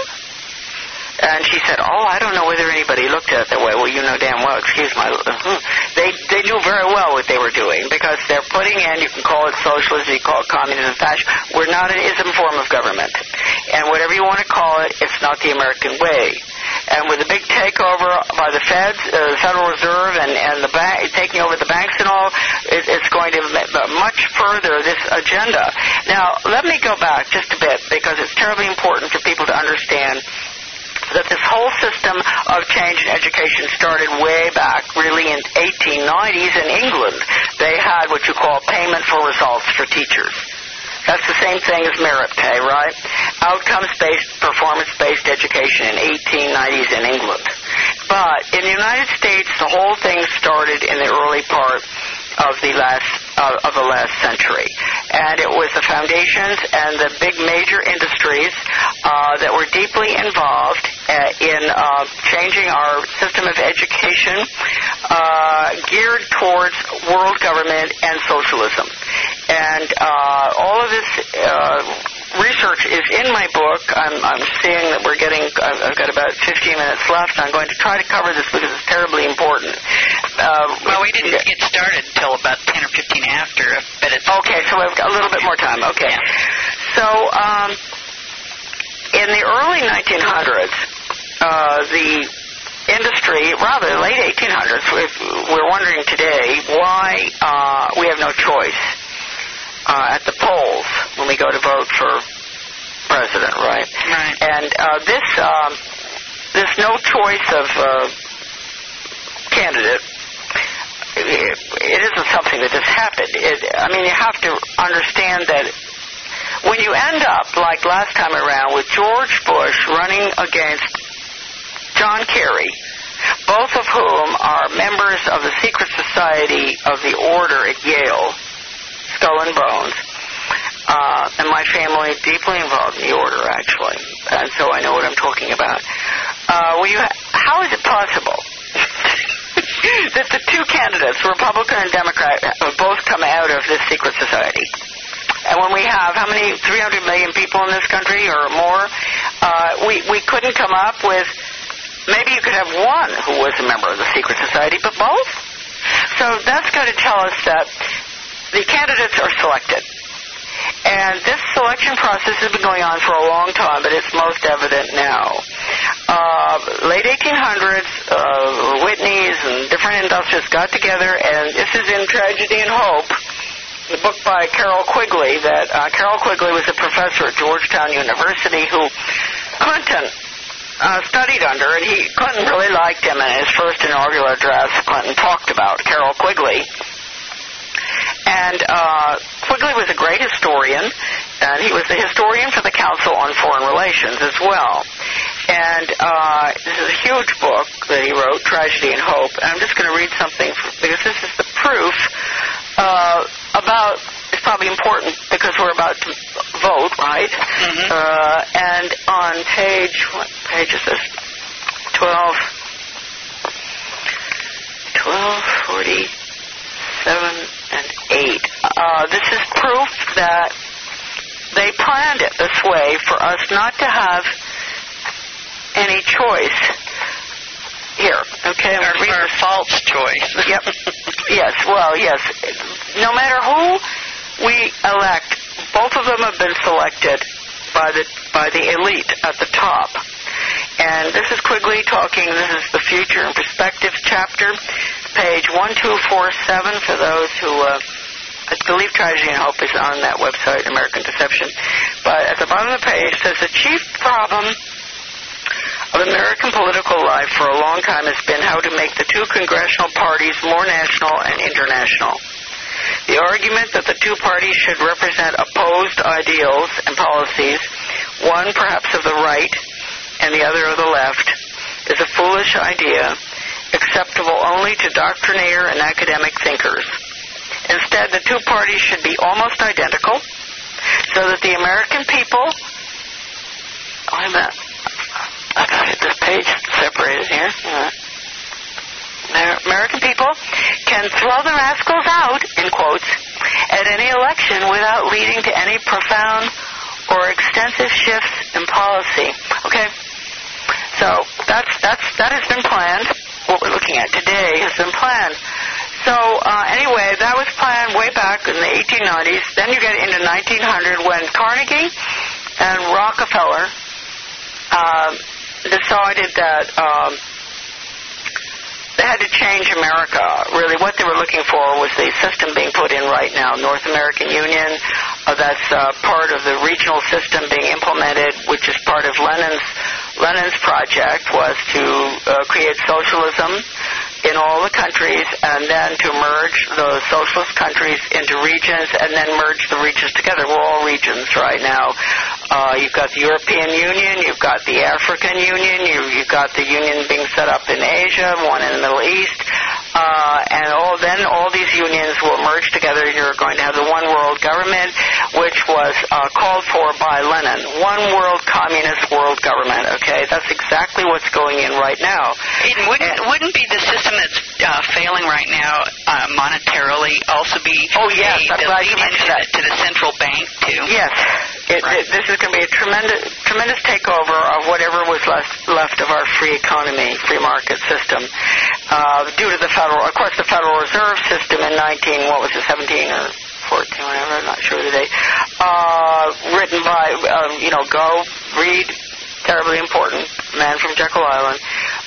And she said, oh, I don't know whether anybody looked at it that way. Well, you know damn well, excuse my... They they knew very well what they were doing because they're putting in, you can call it socialism, you call it communism, fascism. We're not an ism form of government. And whatever you want to call it, it's not the American way. And with the big takeover by the Feds, uh, the Federal Reserve, and, and the bank, taking over the banks and all, it, it's going to much further this agenda. Now, let me go back just a bit because it's terribly important for people to understand that this whole system of change in education started way back, really in eighteen nineties in England. They had what you call payment for results for teachers. That's the same thing as merit pay, right? Outcomes-based, performance-based education in eighteen nineties in England. But in the United States, the whole thing started in the early part of the last uh, of the last century, and it was the foundations and the big major industries uh, that were deeply involved uh, in uh, changing our system of education, uh, geared towards world government and socialism. And uh, all of this uh, research is in my book. I'm, I'm seeing that we're getting, I've got about fifteen minutes left. I'm going to try to cover this because it's terribly important. Uh, well, we didn't get started until about ten or fifteen after, but it's... Okay, so I've got a little bit more time. Okay. Yeah. So, um, in the early nineteen hundreds, uh, the industry, rather late eighteen hundreds, we're wondering today why uh, we have no choice Uh, at the polls when we go to vote for president, right? Right. And uh, this um, this no choice of uh, candidate, it, it isn't something that just happened. It, I mean, you have to understand that when you end up, like last time around, with George Bush running against John Kerry, both of whom are members of the secret society of the Order at Yale, Skull and Bones, uh, and my family deeply involved in the Order, actually, and so I know what I'm talking about. Uh, well, you ha- how is it possible that the two candidates, Republican and Democrat, have both come out of this secret society? And when we have, how many, three hundred million people in this country or more, uh, we, we couldn't come up with, maybe you could have one who was a member of the secret society, but both? So that's going to tell us that the candidates are selected. And this selection process has been going on for a long time, but it's most evident now. Uh, late eighteen hundreds, uh, Whitney's and different industrialists got together, and this is in Tragedy and Hope, the book by Carroll Quigley, that uh, Carroll Quigley was a professor at Georgetown University who Clinton uh, studied under, and he Clinton really liked him. In his first inaugural address, Clinton talked about Carroll Quigley. And uh, Quigley was a great historian, and he was the historian for the Council on Foreign Relations as well. And uh, this is a huge book that he wrote, Tragedy and Hope. And I'm just going to read something, for, because this is the proof uh, about, it's probably important because we're about to vote, right? Mm-hmm. Uh, and on page, what page is this? twelve, twelve forty-seven and eight. Uh, this is proof that they planned it this way for us not to have any choice here. Okay, Or, or false choice. Yep. Yes, well, yes. No matter who we elect, both of them have been selected by the by the elite at the top. And this is Quigley talking. This is the Future and Perspective chapter, page one two four seven for those who, uh, I believe Tragedy and Hope is on that website, American Deception. But at the bottom of the page it says, the chief problem of American political life for a long time has been how to make the two congressional parties more national and international. The argument that the two parties should represent opposed ideals and policies, one perhaps of the right and the other of the left, is a foolish idea, acceptable only to doctrinaire and academic thinkers. Instead, the two parties should be almost identical, so that the American people... Wait a minute. I got it. This page separated here. Yeah. American people can throw the rascals out, in quotes, at any election without leading to any profound or extensive shifts in policy. Okay? So that's that's that has been planned. What we're looking at today has been planned. So uh, anyway, that was planned way back in the eighteen nineties. Then you get into nineteen hundred when Carnegie and Rockefeller uh, decided that um, they had to change America. Really, what they were looking for was the system being put in right now, North American Union. Uh, that's uh, part of the regional system being implemented, which is part of Lenin's Lenin's project was to uh, create socialism in all the countries and then to merge those socialist countries into regions and then merge the regions together. We're all regions right now. Uh, you've got the European Union, you've got the African Union, you, you've got the union being set up in Asia, one in the Middle East, uh, and all then all these unions will merge together and you're going to have the one world government, which was uh, called for by Lenin. One world communist world government, okay? That's exactly what's going in right now. It wouldn't, and, wouldn't be the system that's uh, failing right now uh, monetarily also be oh, yes, a, I'm the glad lead you mentioned into that. the, to the central bank, too? Yes. It, right. it, this is going to be a tremendous, tremendous takeover of whatever was left, left of our free economy, free market system, uh, due to the federal, of course, the Federal Reserve System in nineteen, what was it, seventeen or fourteen, whatever, I'm not sure today, uh, written by, um, you know, go, read, terribly important, man from Jekyll Island.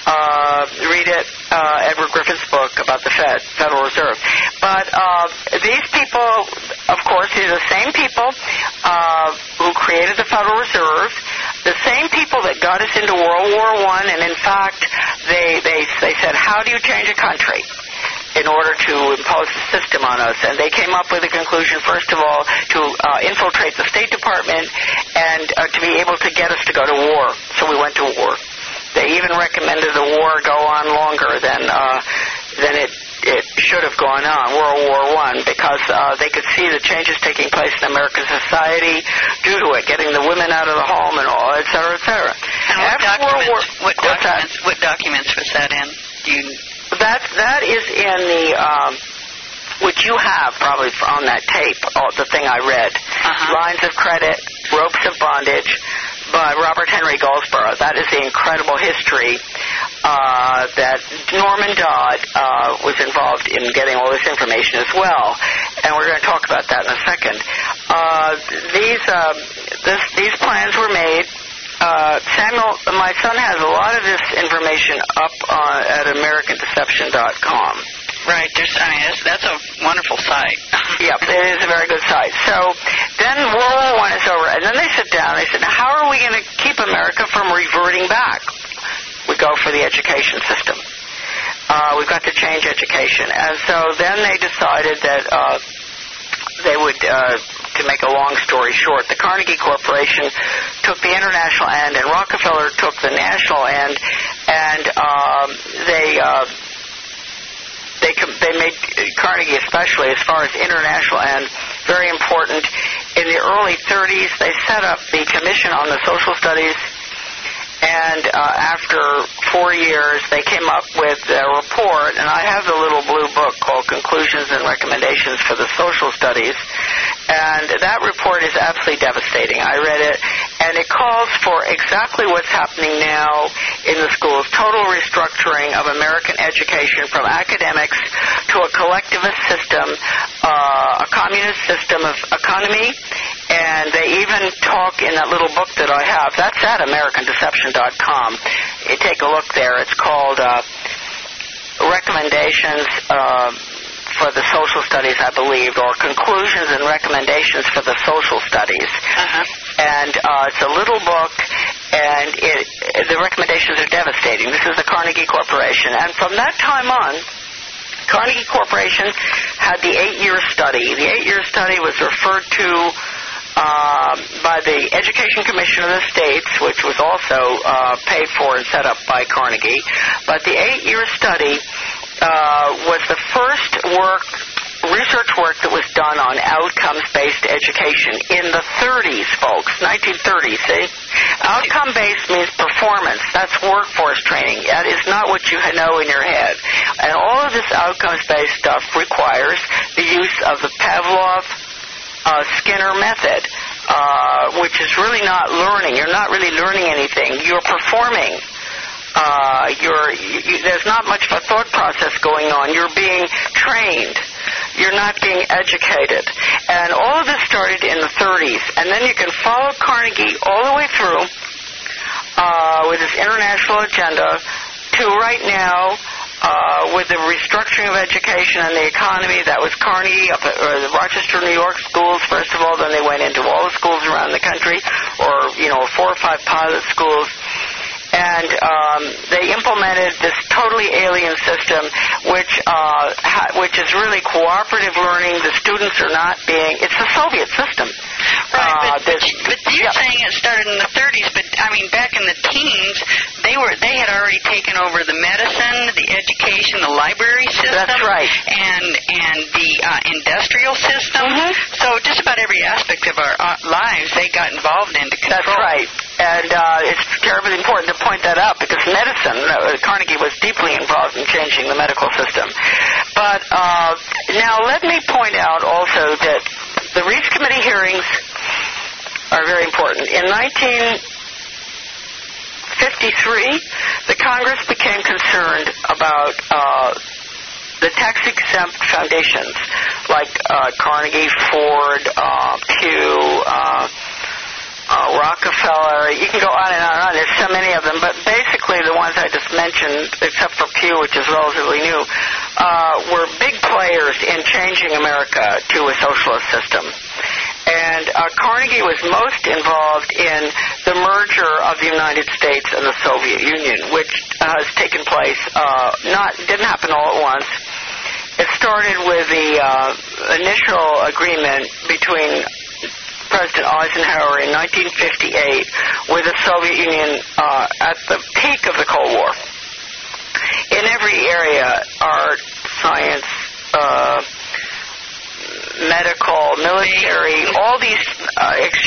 Uh, read it, uh, Edward Griffin's book about the Fed, Federal Reserve. But uh, these people, of course, these are the same people uh, who created the Federal Reserve, the same people that got us into World War One, and in fact, they, they, they said, how do you change a country in order to impose the system on us? And they came up with a conclusion, first of all, to uh, infiltrate the State Department and uh, to be able to get us to go to war. So we went to war. They even recommended the war go on longer than uh, than it it should have gone on, World War One, because uh, they could see the changes taking place in American society due to it, getting the women out of the home and all, et cetera, et cetera. And what After documents, War, what, documents what documents was that in? Do you... That, that is in the, um, which you have probably on that tape, oh, the thing I read, uh-huh. Lines of Credit, Ropes of Bondage, by Robert Henry Goldsborough. That is the incredible history uh, that Norman Dodd uh, was involved in getting all this information as well. And we're going to talk about that in a second. Uh, these, uh, this, these plans were made. Uh, Samuel, my son has a lot of this information up uh, at American Deception dot com. Right. There's, I mean, that's, that's a wonderful site. Yep, it is a very good site. So then World War One is over, and then they sit down. They said, now, how are we going to keep America from reverting back? We go for the education system. Uh, we've got to change education. And so then they decided that uh, they would, uh, to make a long story short, the Carnegie Corporation took the international end, and Rockefeller took the national end, and um, they... Uh, They, they made Carnegie, especially as far as international and very important. In the early thirties, they set up the Commission on the Social Studies, and uh, after four years, they came up with a report, and I have the little blue book called Conclusions and Recommendations for the Social Studies, and that report is absolutely devastating. I read it, and it calls for exactly what's happening now in the schools, total restructuring of American education from academics to a collectivist system, uh, a communist system of economy, and they even talk in that little book that I have. That's at American Deception dot com. You take a look there. It's called uh, Recommendations uh, for the Social Studies, I believe, or Conclusions and Recommendations for the Social Studies. Uh-huh. And uh, it's a little book, and it, the recommendations are devastating. This is the Carnegie Corporation. And from that time on, Carnegie Corporation had the eight-year study. The eight-year study was referred to uh, by the Education Commission of the States, which was also uh, paid for and set up by Carnegie. But the eight-year study uh, was the first work research work that was done on outcomes-based education in the thirties, folks, nineteen thirties, see? Outcome-based means performance. That's workforce training. That is not what you know in your head. And all of this outcomes-based stuff requires the use of the Pavlov uh, Skinner method, uh, which is really not learning. You're not really learning anything. You're performing. Uh, you're, you, there's not much of a thought process going on. You're being trained. You're not being educated. And all of this started in the thirties. And then you can follow Carnegie all the way through uh, with his international agenda to right now uh, with the restructuring of education and the economy. That was Carnegie up at uh, the Rochester, New York schools, first of all. Then they went into all the schools around the country, or, you know, four or five pilot schools. and um, they implemented this totally alien system, which uh, ha- which is really cooperative learning. The students are not being. It's the Soviet system. Right, Uh, but, but, this- but you're yeah. saying it started in the thirties, but I mean back in the teens, they were they had already taken over the medicine, the education, the library system. That's right. And and the uh, industrial system. Mhm. So just about every aspect of our uh, lives, they got involved in to control. That's right. And uh, it's terribly important to point that out because medicine, uh, Carnegie was deeply involved in changing the medical system. But uh, now let me point out also that the Reece Committee hearings are very important. In nineteen fifty-three, the Congress became concerned about uh, the tax-exempt foundations like uh, Carnegie, Ford, uh, Pew, uh, uh, Rockefeller. You can go on and on and on. There's so many of them, but basically the ones I just mentioned, except for Pew, which is relatively new, uh, were big players in changing America to a socialist system. And uh, Carnegie was most involved in the merger of the United States and the Soviet Union, which uh, has taken place, uh, not didn't happen all at once. It started with the uh, initial agreement between President Eisenhower in nineteen fifty-eight with the Soviet Union uh, at the peak of the Cold War. In every area, art, science, uh, medical, military, all these uh,